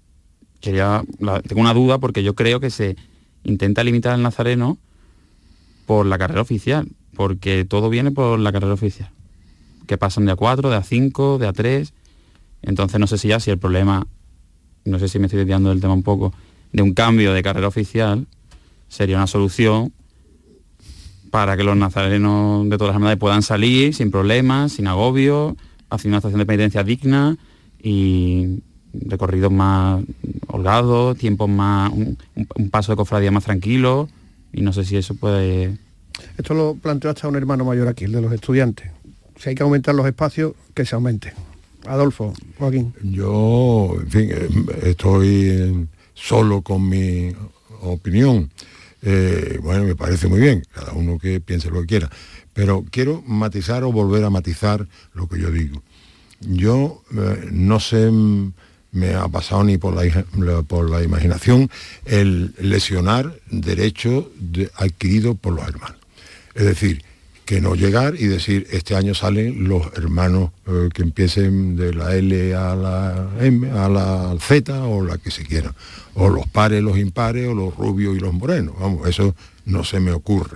una duda, porque yo creo que se intenta limitar al nazareno por la carrera oficial, porque todo viene por la carrera oficial, que pasan de A4, de A5, de A3, entonces no sé si el problema, no sé si me estoy desviando del tema un poco, de un cambio de carrera oficial sería una solución para que los nazarenos de todas las hermandades puedan salir sin problemas, sin agobio, hacia una estación de penitencia digna y recorridos más holgados, tiempos más, un paso de cofradía más tranquilo, y no sé si eso puede... Esto lo planteó hasta un hermano mayor aquí, el de los estudiantes. Si hay que aumentar los espacios, que se aumenten. Adolfo, Joaquín. Yo, en fin, estoy solo con mi opinión. Bueno, me parece muy bien, cada uno que piense lo que quiera, pero quiero matizar o volver a matizar lo que yo digo. Yo no sé, me ha pasado ni por la imaginación el lesionar derechos adquiridos por los hermanos. Es decir, que no llegar y decir, este año salen los hermanos que empiecen de la L a la M, a la Z, o la que se quiera, o los pares, los impares, o los rubios y los morenos. Vamos, eso no se me ocurre.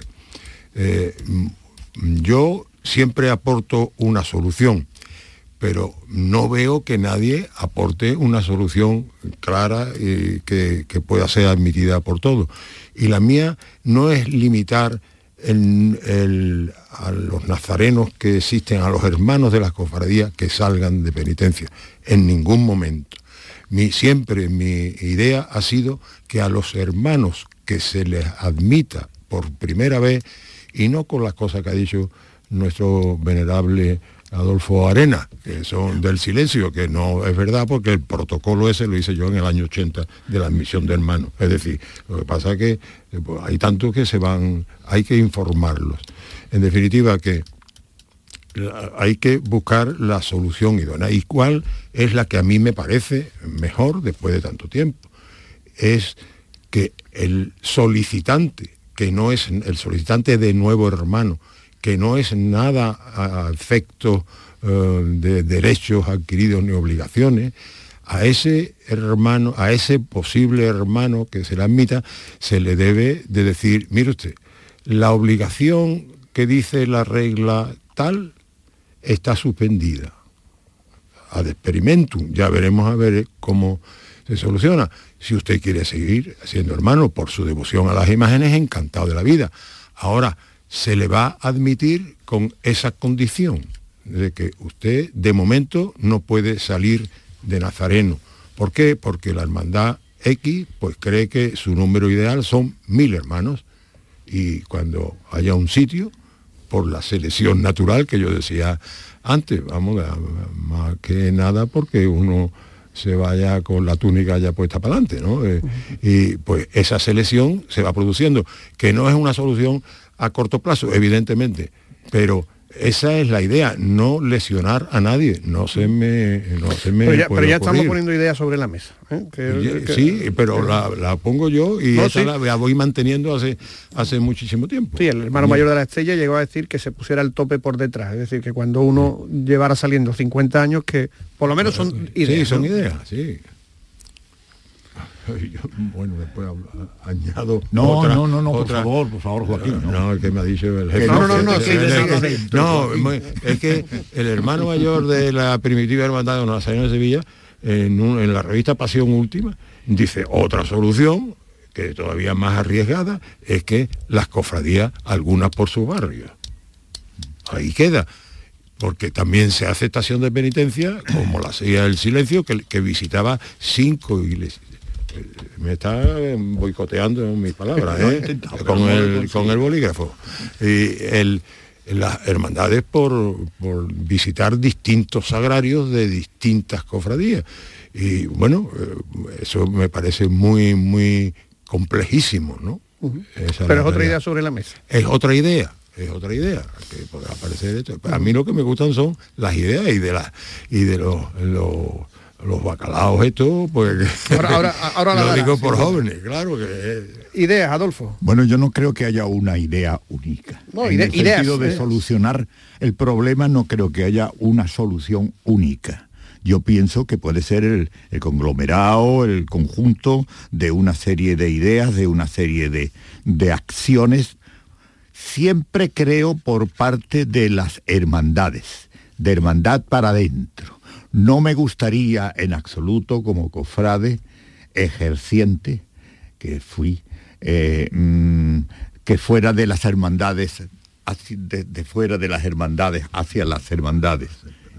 Yo siempre aporto una solución, pero no veo que nadie aporte una solución clara y que pueda ser admitida por todos. Y la mía no es limitar a los nazarenos que existen, a los hermanos de las cofradías que salgan de penitencia, en ningún momento. Siempre mi idea ha sido que a los hermanos que se les admita por primera vez, y no con las cosas que ha dicho nuestro venerable Adolfo Arena, que son del silencio, que no es verdad, porque el protocolo ese lo hice yo en el año 80 de la admisión de hermanos. Es decir, lo que pasa es que hay tantos que hay que informarlos. En definitiva, que hay que buscar la solución idónea. ¿Y cuál es la que a mí me parece mejor después de tanto tiempo? Es que el solicitante, que no es el solicitante de nuevo hermano, que no es nada a efectos de derechos adquiridos ni obligaciones, a ese hermano, a ese posible hermano que se le admita, se le debe de decir, mire usted, la obligación que dice la regla tal está suspendida. Ad experimentum, ya veremos a ver cómo se soluciona. Si usted quiere seguir siendo hermano por su devoción a las imágenes, encantado de la vida. Ahora, se le va a admitir con esa condición de que usted de momento no puede salir de nazareno. ¿Por qué? Porque la hermandad X pues cree que su número ideal son 1000 hermanos, y cuando haya un sitio, por la selección natural que yo decía antes, vamos, más que nada porque uno se vaya con la túnica ya puesta para adelante, ¿no? Y pues esa selección se va produciendo, que no es una solución a corto plazo, evidentemente, pero esa es la idea, no lesionar a nadie, no se me pero ya estamos poniendo ideas sobre la mesa, ¿eh? Sí, pero la pongo yo y esa la voy manteniendo hace muchísimo tiempo. Sí, el hermano mayor de la Estrella llegó a decir que se pusiera el tope por detrás, es decir, que cuando uno llevara saliendo 50 años, que por lo menos son ideas. Sí, son ¿no? ideas, sí. Bueno, después añado por favor, Joaquín. No, el que me ha dicho el jefe. Es que el hermano mayor de la primitiva hermandad de los nazarenos de Sevilla, en la revista Pasión Última, dice otra solución, que es todavía más arriesgada, es que las cofradías, algunas por sus barrios. Ahí queda. Porque también se hace estación de penitencia, como la hacía el Silencio, que visitaba 5 iglesias. Me está boicoteando mis palabras, con el bolígrafo. Y las hermandades por visitar distintos sagrarios de distintas cofradías. Y bueno, eso me parece muy, muy complejísimo, ¿no? Pero es otra idea sobre la mesa. Es otra idea que podrá aparecer esto. A mí lo que me gustan son las ideas y de los los bacalaos estos, pues ahora lo digo sí, por sí. jóvenes, claro que Ideas, Adolfo. Bueno, yo no creo que haya una idea única. No, en el ideas, sentido de ideas. solucionar el problema, no creo que haya una solución única. Yo pienso que puede ser el conglomerado, el conjunto de una serie de ideas, de una serie de acciones. Siempre creo por parte de las hermandades, de hermandad para adentro. No me gustaría en absoluto, como cofrade ejerciente que fui, que fuera de las hermandades, de fuera de las hermandades hacia las hermandades.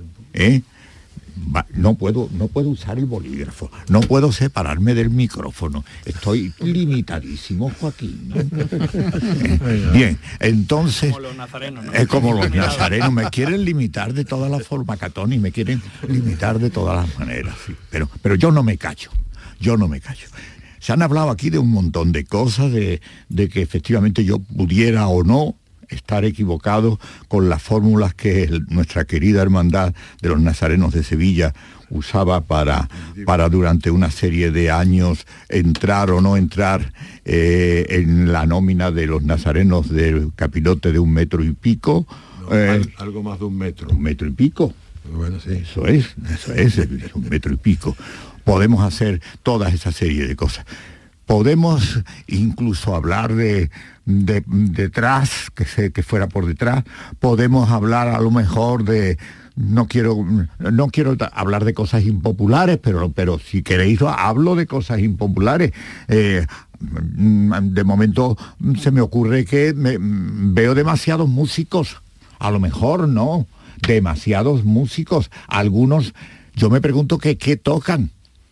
No puedo usar el bolígrafo, no puedo separarme del micrófono, estoy limitadísimo, Joaquín, ¿no? Bien, entonces Como los nazarenos, ¿no? es como los nazarenos, me quieren limitar de todas las formas, Catón, y me quieren limitar de todas las maneras, sí. Pero yo no me callo. Se han hablado aquí de un montón de cosas, de que efectivamente yo pudiera o no estar equivocado con las fórmulas que nuestra querida hermandad de los nazarenos de Sevilla usaba para durante una serie de años entrar o no entrar en la nómina de los nazarenos del capirote de 1 metro y pico. algo más de 1 metro. 1 metro y pico. Bueno, sí. Eso es 1 metro y pico. Podemos hacer toda esa serie de cosas. Podemos incluso hablar de detrás, que fuera por detrás. Podemos hablar a lo mejor de... No quiero hablar de cosas impopulares, pero si queréis hablo de cosas impopulares. De momento se me ocurre que veo demasiados músicos. A lo mejor no. Demasiados músicos. Algunos, yo me pregunto qué tocan.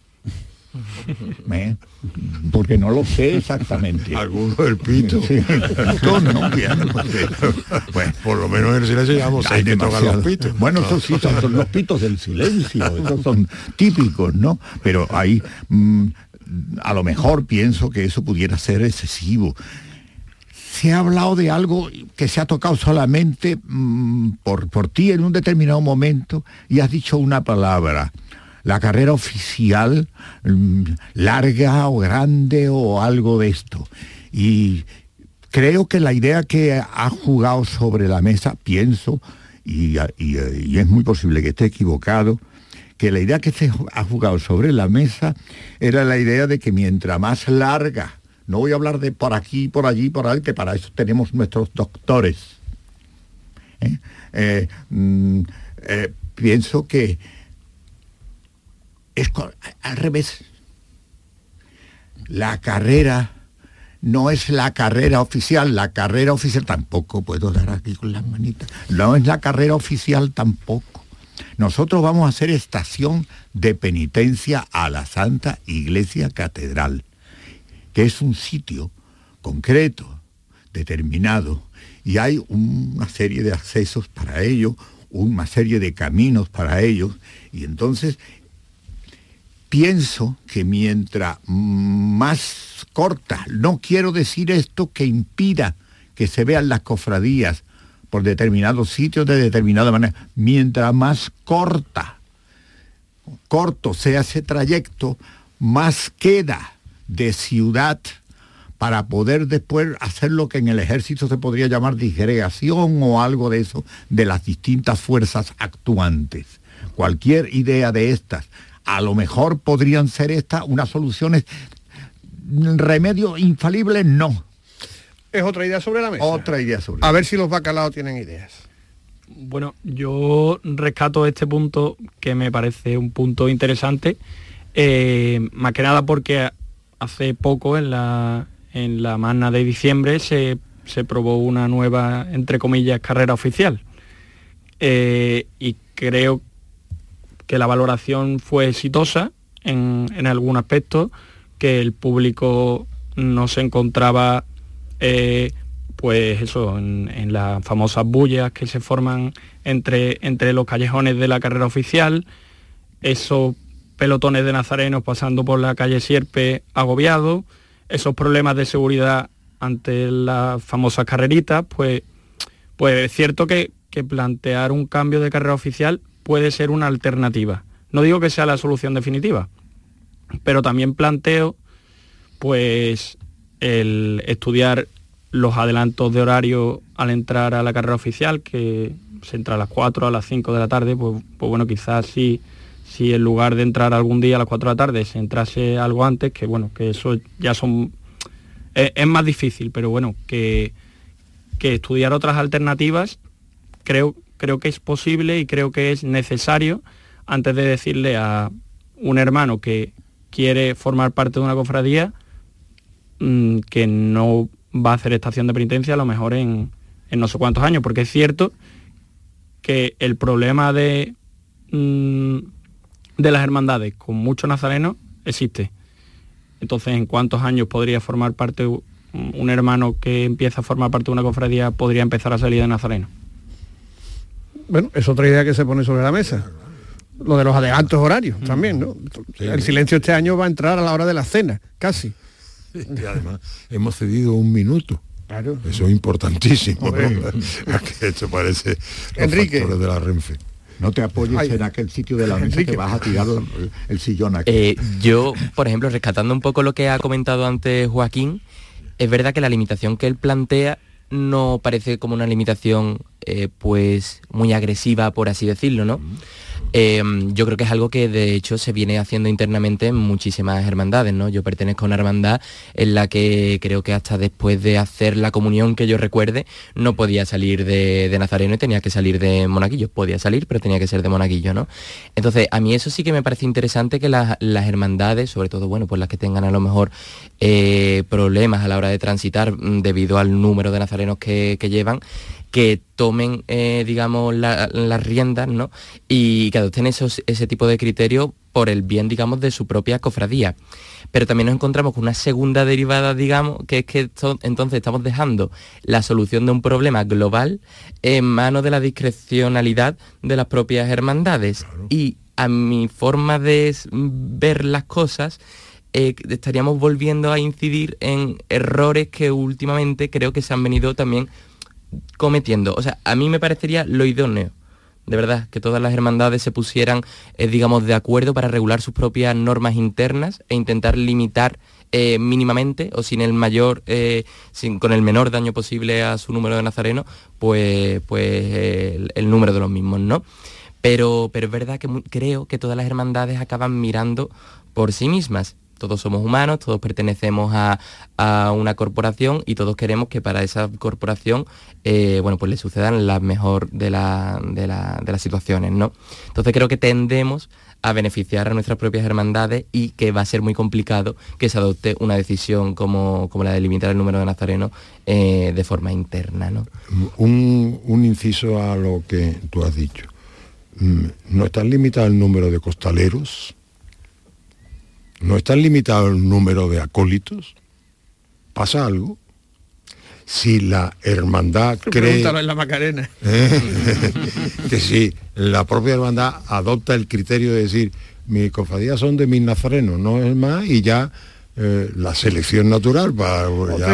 Porque no lo sé exactamente. Algunos del pito. Sí, no, bien, pues, por lo menos en el silencio llevamos 6 que tocan los pitos. Bueno, esos sí son los pitos del silencio, esos son típicos, ¿no? Pero ahí a lo mejor pienso que eso pudiera ser excesivo. Se ha hablado de algo que se ha tocado solamente por ti en un determinado momento y has dicho una palabra. La carrera oficial, larga o grande o algo de esto. Y creo que la idea que ha jugado sobre la mesa, pienso, y es muy posible que esté equivocado, que la idea que se ha jugado sobre la mesa era la idea de que mientras más larga, no voy a hablar de por aquí, por allí, por ahí, que para eso tenemos nuestros doctores. Pienso que es al revés. La carrera no es la carrera oficial tampoco puedo dar aquí con las manitas, no es la carrera oficial tampoco. Nosotros vamos a hacer estación de penitencia a la Santa Iglesia Catedral, que es un sitio concreto, determinado, y hay una serie de accesos para ello, una serie de caminos para ellos, y entonces pienso que mientras más corta, no quiero decir esto que impida que se vean las cofradías por determinados sitios de determinada manera, mientras más corto sea ese trayecto, más queda de ciudad para poder después hacer lo que en el ejército se podría llamar disgregación o algo de eso, de las distintas fuerzas actuantes. Cualquier idea de estas, a lo mejor podrían ser estas unas soluciones, remedios infalibles, no. Es otra idea sobre la mesa. Otra idea sobre A ver si los bacalaos tienen ideas. Bueno, yo rescato este punto que me parece un punto interesante, más que nada porque hace poco en la Magna de diciembre se probó una nueva, entre comillas, carrera oficial. Y creo que la valoración fue exitosa en algún aspecto, que el público no se encontraba pues eso, en las famosas bullas que se forman entre los callejones de la carrera oficial, esos pelotones de nazarenos pasando por la calle Sierpe agobiados, esos problemas de seguridad ante las famosas carreritas, pues es cierto que plantear un cambio de carrera oficial puede ser una alternativa. No digo que sea la solución definitiva, pero también planteo pues el estudiar los adelantos de horario al entrar a la carrera oficial, que se entra a las 4, a las 5 de la tarde, pues bueno, quizás si en lugar de entrar algún día a las 4 de la tarde se entrase algo antes, que bueno, que eso ya es más difícil, pero bueno, que estudiar otras alternativas creo que es posible y creo que es necesario antes de decirle a un hermano que quiere formar parte de una cofradía que no va a hacer estación de penitencia a lo mejor en no sé cuántos años, porque es cierto que el problema de las hermandades con muchos nazarenos existe. Entonces, ¿en cuántos años podría formar parte un hermano que empieza a formar parte de una cofradía, podría empezar a salir de nazareno? Bueno, es otra idea que se pone sobre la mesa. Lo de los adelantos horarios también, ¿no? Sí. El silencio este año va a entrar a la hora de la cena, casi. Y además hemos cedido 1 minuto. Claro. Eso es importantísimo, ¿no? Que esto parece Enrique, los factores de la Renfe. No te apoyes en aquel sitio de la mesa que vas a tirar el sillón aquí. Yo, por ejemplo, rescatando un poco lo que ha comentado antes Joaquín, es verdad que la limitación que él plantea no parece como una limitación pues muy agresiva, por así decirlo, ¿no? Yo creo que es algo que de hecho se viene haciendo internamente en muchísimas hermandades, ¿no? Yo pertenezco a una hermandad en la que creo que hasta después de hacer la comunión, que yo recuerde, no podía salir de nazareno y tenía que salir de monaguillo. Podía salir, pero tenía que ser de monaguillo, ¿no? Entonces, a mí eso sí que me parece interesante, que las hermandades, sobre todo, bueno, pues las que tengan a lo mejor problemas a la hora de transitar debido al número de nazarenos que llevan, que tomen, digamos, las riendas, ¿no? Y que adopten ese tipo de criterio por el bien, digamos, de su propia cofradía. Pero también nos encontramos con una segunda derivada, digamos, que es que entonces estamos dejando la solución de un problema global en manos de la discrecionalidad de las propias hermandades. Claro. Y a mi forma de ver las cosas, estaríamos volviendo a incidir en errores que últimamente creo que se han venido también cometiendo. O sea, a mí me parecería lo idóneo, de verdad, que todas las hermandades se pusieran, digamos, de acuerdo para regular sus propias normas internas e intentar limitar mínimamente o con el menor daño posible a su número de nazarenos, pues el número de los mismos, ¿no? Pero es verdad que creo que todas las hermandades acaban mirando por sí mismas. Todos somos humanos, todos pertenecemos a una corporación y todos queremos que para esa corporación bueno, pues le sucedan las mejor de las situaciones, ¿no? Entonces creo que tendemos a beneficiar a nuestras propias hermandades y que va a ser muy complicado que se adopte una decisión como la de limitar el número de nazarenos de forma interna, ¿no? Un inciso a lo que tú has dicho. ¿No está limitado el número de costaleros? ¿No está limitado el número de acólitos? ¿Pasa algo? Si la hermandad cree... Pregúntalo en la Macarena. Que si la propia hermandad adopta el criterio de decir, mis cofradías son de mis nazarenos, no es más, y ya la selección natural para...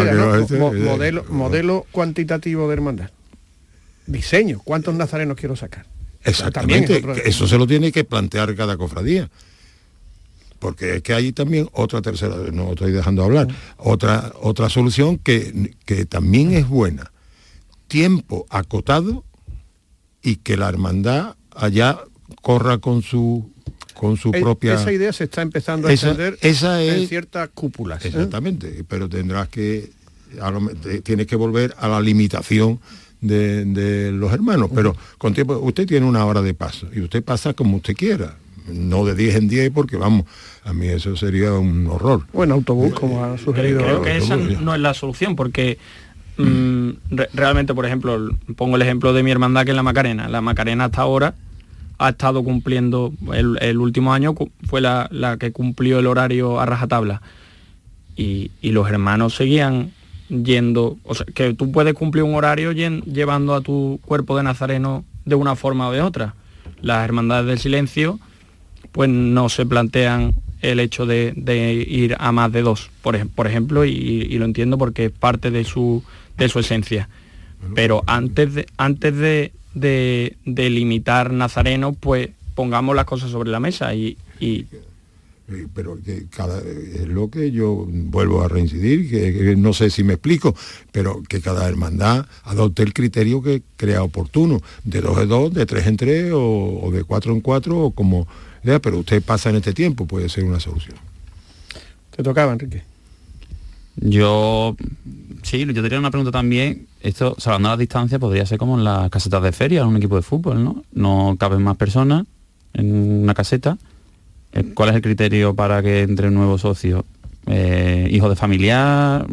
Modelo cuantitativo de hermandad. Diseño, ¿cuántos nazarenos quiero sacar? Exactamente, eso se lo tiene que plantear cada cofradía. Porque es que hay también otra tercera, no estoy dejando hablar, otra solución que también es buena. Tiempo acotado y que la hermandad allá corra con su propia... Esa idea se está empezando a extender en ciertas cúpulas. Exactamente, pero tendrás que... tienes que volver a la limitación de los hermanos, pero con tiempo, usted tiene una hora de paso y usted pasa como usted quiera. No de 10 en 10 porque vamos, a mí eso sería un horror. Bueno, autobús, como ha sugerido. Creo que esa no es la solución, porque realmente, por ejemplo, pongo el ejemplo de mi hermandad, que es la Macarena. La Macarena hasta ahora ha estado cumpliendo, el último año fue la que cumplió el horario a rajatabla. Y los hermanos seguían yendo, o sea, que tú puedes cumplir un horario llevando a tu cuerpo de nazareno de una forma o de otra. Las hermandades del silencio pues no se plantean el hecho de ir a más de 2, por ejemplo, y lo entiendo porque es parte de su esencia. Pero antes de limitar nazarenos, pues pongamos las cosas sobre la mesa y pero que es lo que yo vuelvo a reincidir, que no sé si me explico, pero que cada hermandad adopte el criterio que crea oportuno, de 2 en 2, de 3 en 3 o de 4 en 4, o como sea, pero usted pasa en este tiempo, puede ser una solución. Te tocaba, Enrique. Yo tenía una pregunta también. Esto, salvando las distancias, podría ser como en las casetas de feria, en un equipo de fútbol, ¿no? No caben más personas en una caseta. ¿Cuál es el criterio para que entre un nuevo socio? ¿Hijo de familiar?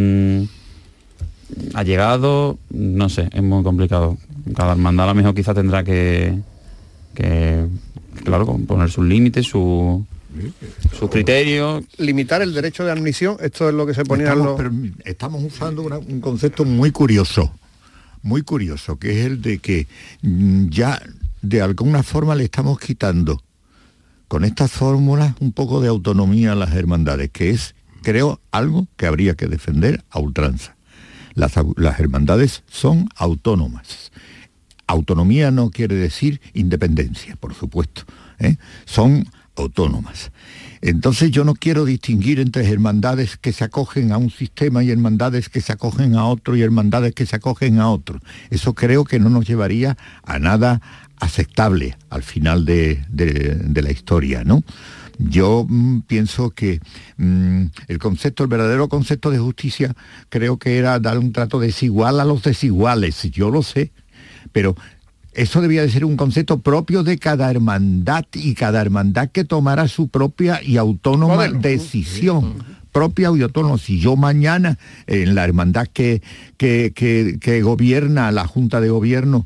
¿Allegado? No sé, es muy complicado. Cada hermandad a lo mejor quizás tendrá que claro, poner sus límites, sus criterios. Limitar el derecho de admisión, esto es lo que se ponía estamos usando un concepto muy curioso, que es el de que ya de alguna forma le estamos quitando con estas fórmulas un poco de autonomía a las hermandades, que es, creo, algo que habría que defender a ultranza. Las hermandades son autónomas. Autonomía no quiere decir independencia, por supuesto, son autónomas. Entonces yo no quiero distinguir entre hermandades que se acogen a un sistema y hermandades que se acogen a otro y hermandades que se acogen a otro. Eso creo que no nos llevaría a nada aceptable al final de la historia, ¿no? Yo pienso que el verdadero concepto de justicia creo que era dar un trato desigual a los desiguales, yo lo sé, pero eso debía de ser un concepto propio de cada hermandad y cada hermandad que tomara su propia y autónoma decisión. Propia y autónoma. Si yo mañana en la hermandad que gobierna, la Junta de Gobierno,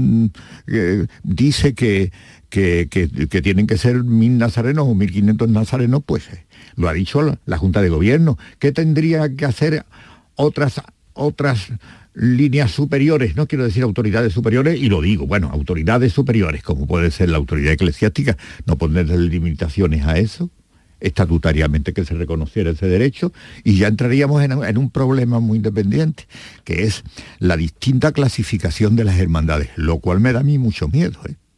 dice que tienen que ser 1.000 nazarenos o 1.500 nazarenos, pues lo ha dicho la Junta de Gobierno. ¿Qué tendría que hacer otras líneas superiores? No quiero decir autoridades superiores, y lo digo, bueno, autoridades superiores, como puede ser la autoridad eclesiástica, no ponerle limitaciones a eso, estatutariamente que se reconociera ese derecho, y ya entraríamos en un problema muy independiente, que es la distinta clasificación de las hermandades, lo cual me da a mí mucho miedo,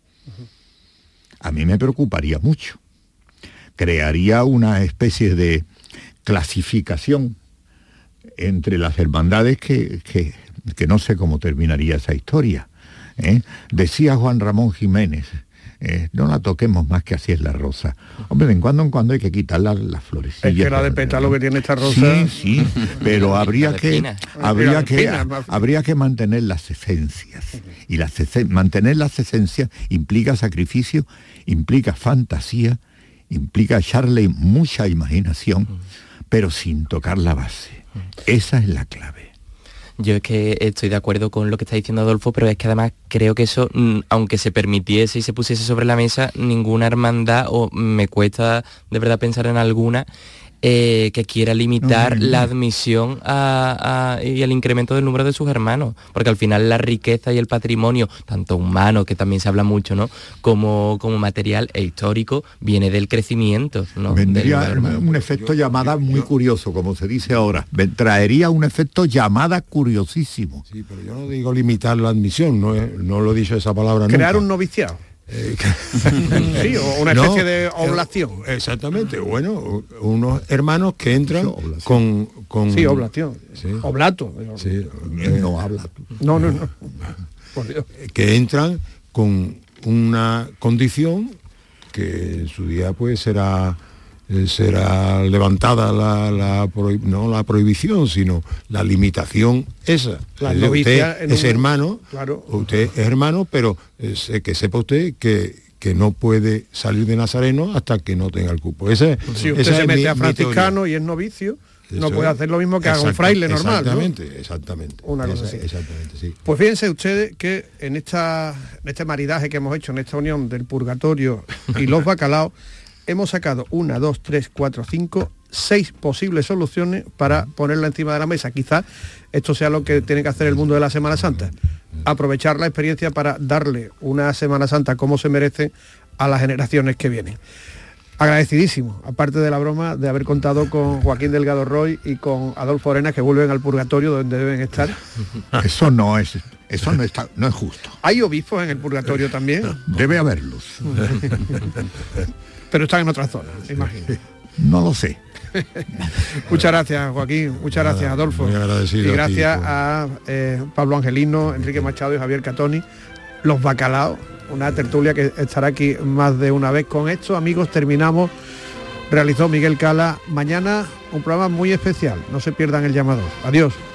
A mí me preocuparía mucho. Crearía una especie de clasificación entre las hermandades que no sé cómo terminaría esa historia. Decía Juan Ramón Jiménez, no la toquemos más que así es la rosa. Hombre, de cuando en cuando hay que quitar las florecillas. Es que la de pétalo que tiene esta rosa... Sí, pero habría que mantener las esencias. Y mantener las esencias implica sacrificio, implica fantasía, implica echarle mucha imaginación, pero sin tocar la base. Esa es la clave. Yo es que estoy de acuerdo con lo que está diciendo Adolfo, pero es que además creo que eso, aunque se permitiese y se pusiese sobre la mesa, ninguna hermandad, o me cuesta de verdad pensar en alguna, que quiera limitar la admisión y el incremento del número de sus hermanos, porque al final la riqueza y el patrimonio, tanto humano, que también se habla mucho, ¿no?, como material e histórico, viene del crecimiento, ¿no? Vendría un efecto llamada muy curioso, como se dice ahora. Traería un efecto llamada curiosísimo. Sí, pero yo no digo limitar la admisión, no lo he dicho esa palabra nunca. Crear un noviciado. Sí, o una especie de oblación. Exactamente, bueno, unos hermanos que entran con sí, oblación. Sí. Oblato. Sí, no habla. No. Por Dios. Que entran con una condición que en su día pues será levantada no la prohibición, sino la limitación esa. Usted es hermano, claro. Usted es hermano, pero que sepa usted que no puede salir de nazareno hasta que no tenga el cupo. Si usted se mete a franciscano y es novicio, no puede hacer lo mismo que haga un fraile normal, Exactamente. Una cosa así. Exactamente, sí. Pues fíjense ustedes que en este maridaje que hemos hecho, en esta unión del purgatorio y los bacalaos, hemos sacado 1, 2, 3, 4, 5, 6 posibles soluciones para ponerla encima de la mesa. Quizás esto sea lo que tiene que hacer el mundo de la Semana Santa. Aprovechar la experiencia para darle una Semana Santa como se merece a las generaciones que vienen. Agradecidísimo, aparte de la broma, de haber contado con Joaquín Delgado Roy y con Adolfo Arenas, que vuelven al purgatorio donde deben estar. Eso no es Eso no es justo. ¿Hay obispos en el purgatorio también? Debe haberlos. Pero están en otra zona, imagino. No lo sé. Muchas gracias, Joaquín. Muchas gracias, Adolfo. Muy agradecido. Y gracias a Pablo Angelino, Enrique Machado y Javier Catoni. Los Bacalaos, una tertulia que estará aquí más de una vez. Con esto, amigos, terminamos. Realizó Miguel Cala. Mañana un programa muy especial. No se pierdan El Llamador. Adiós.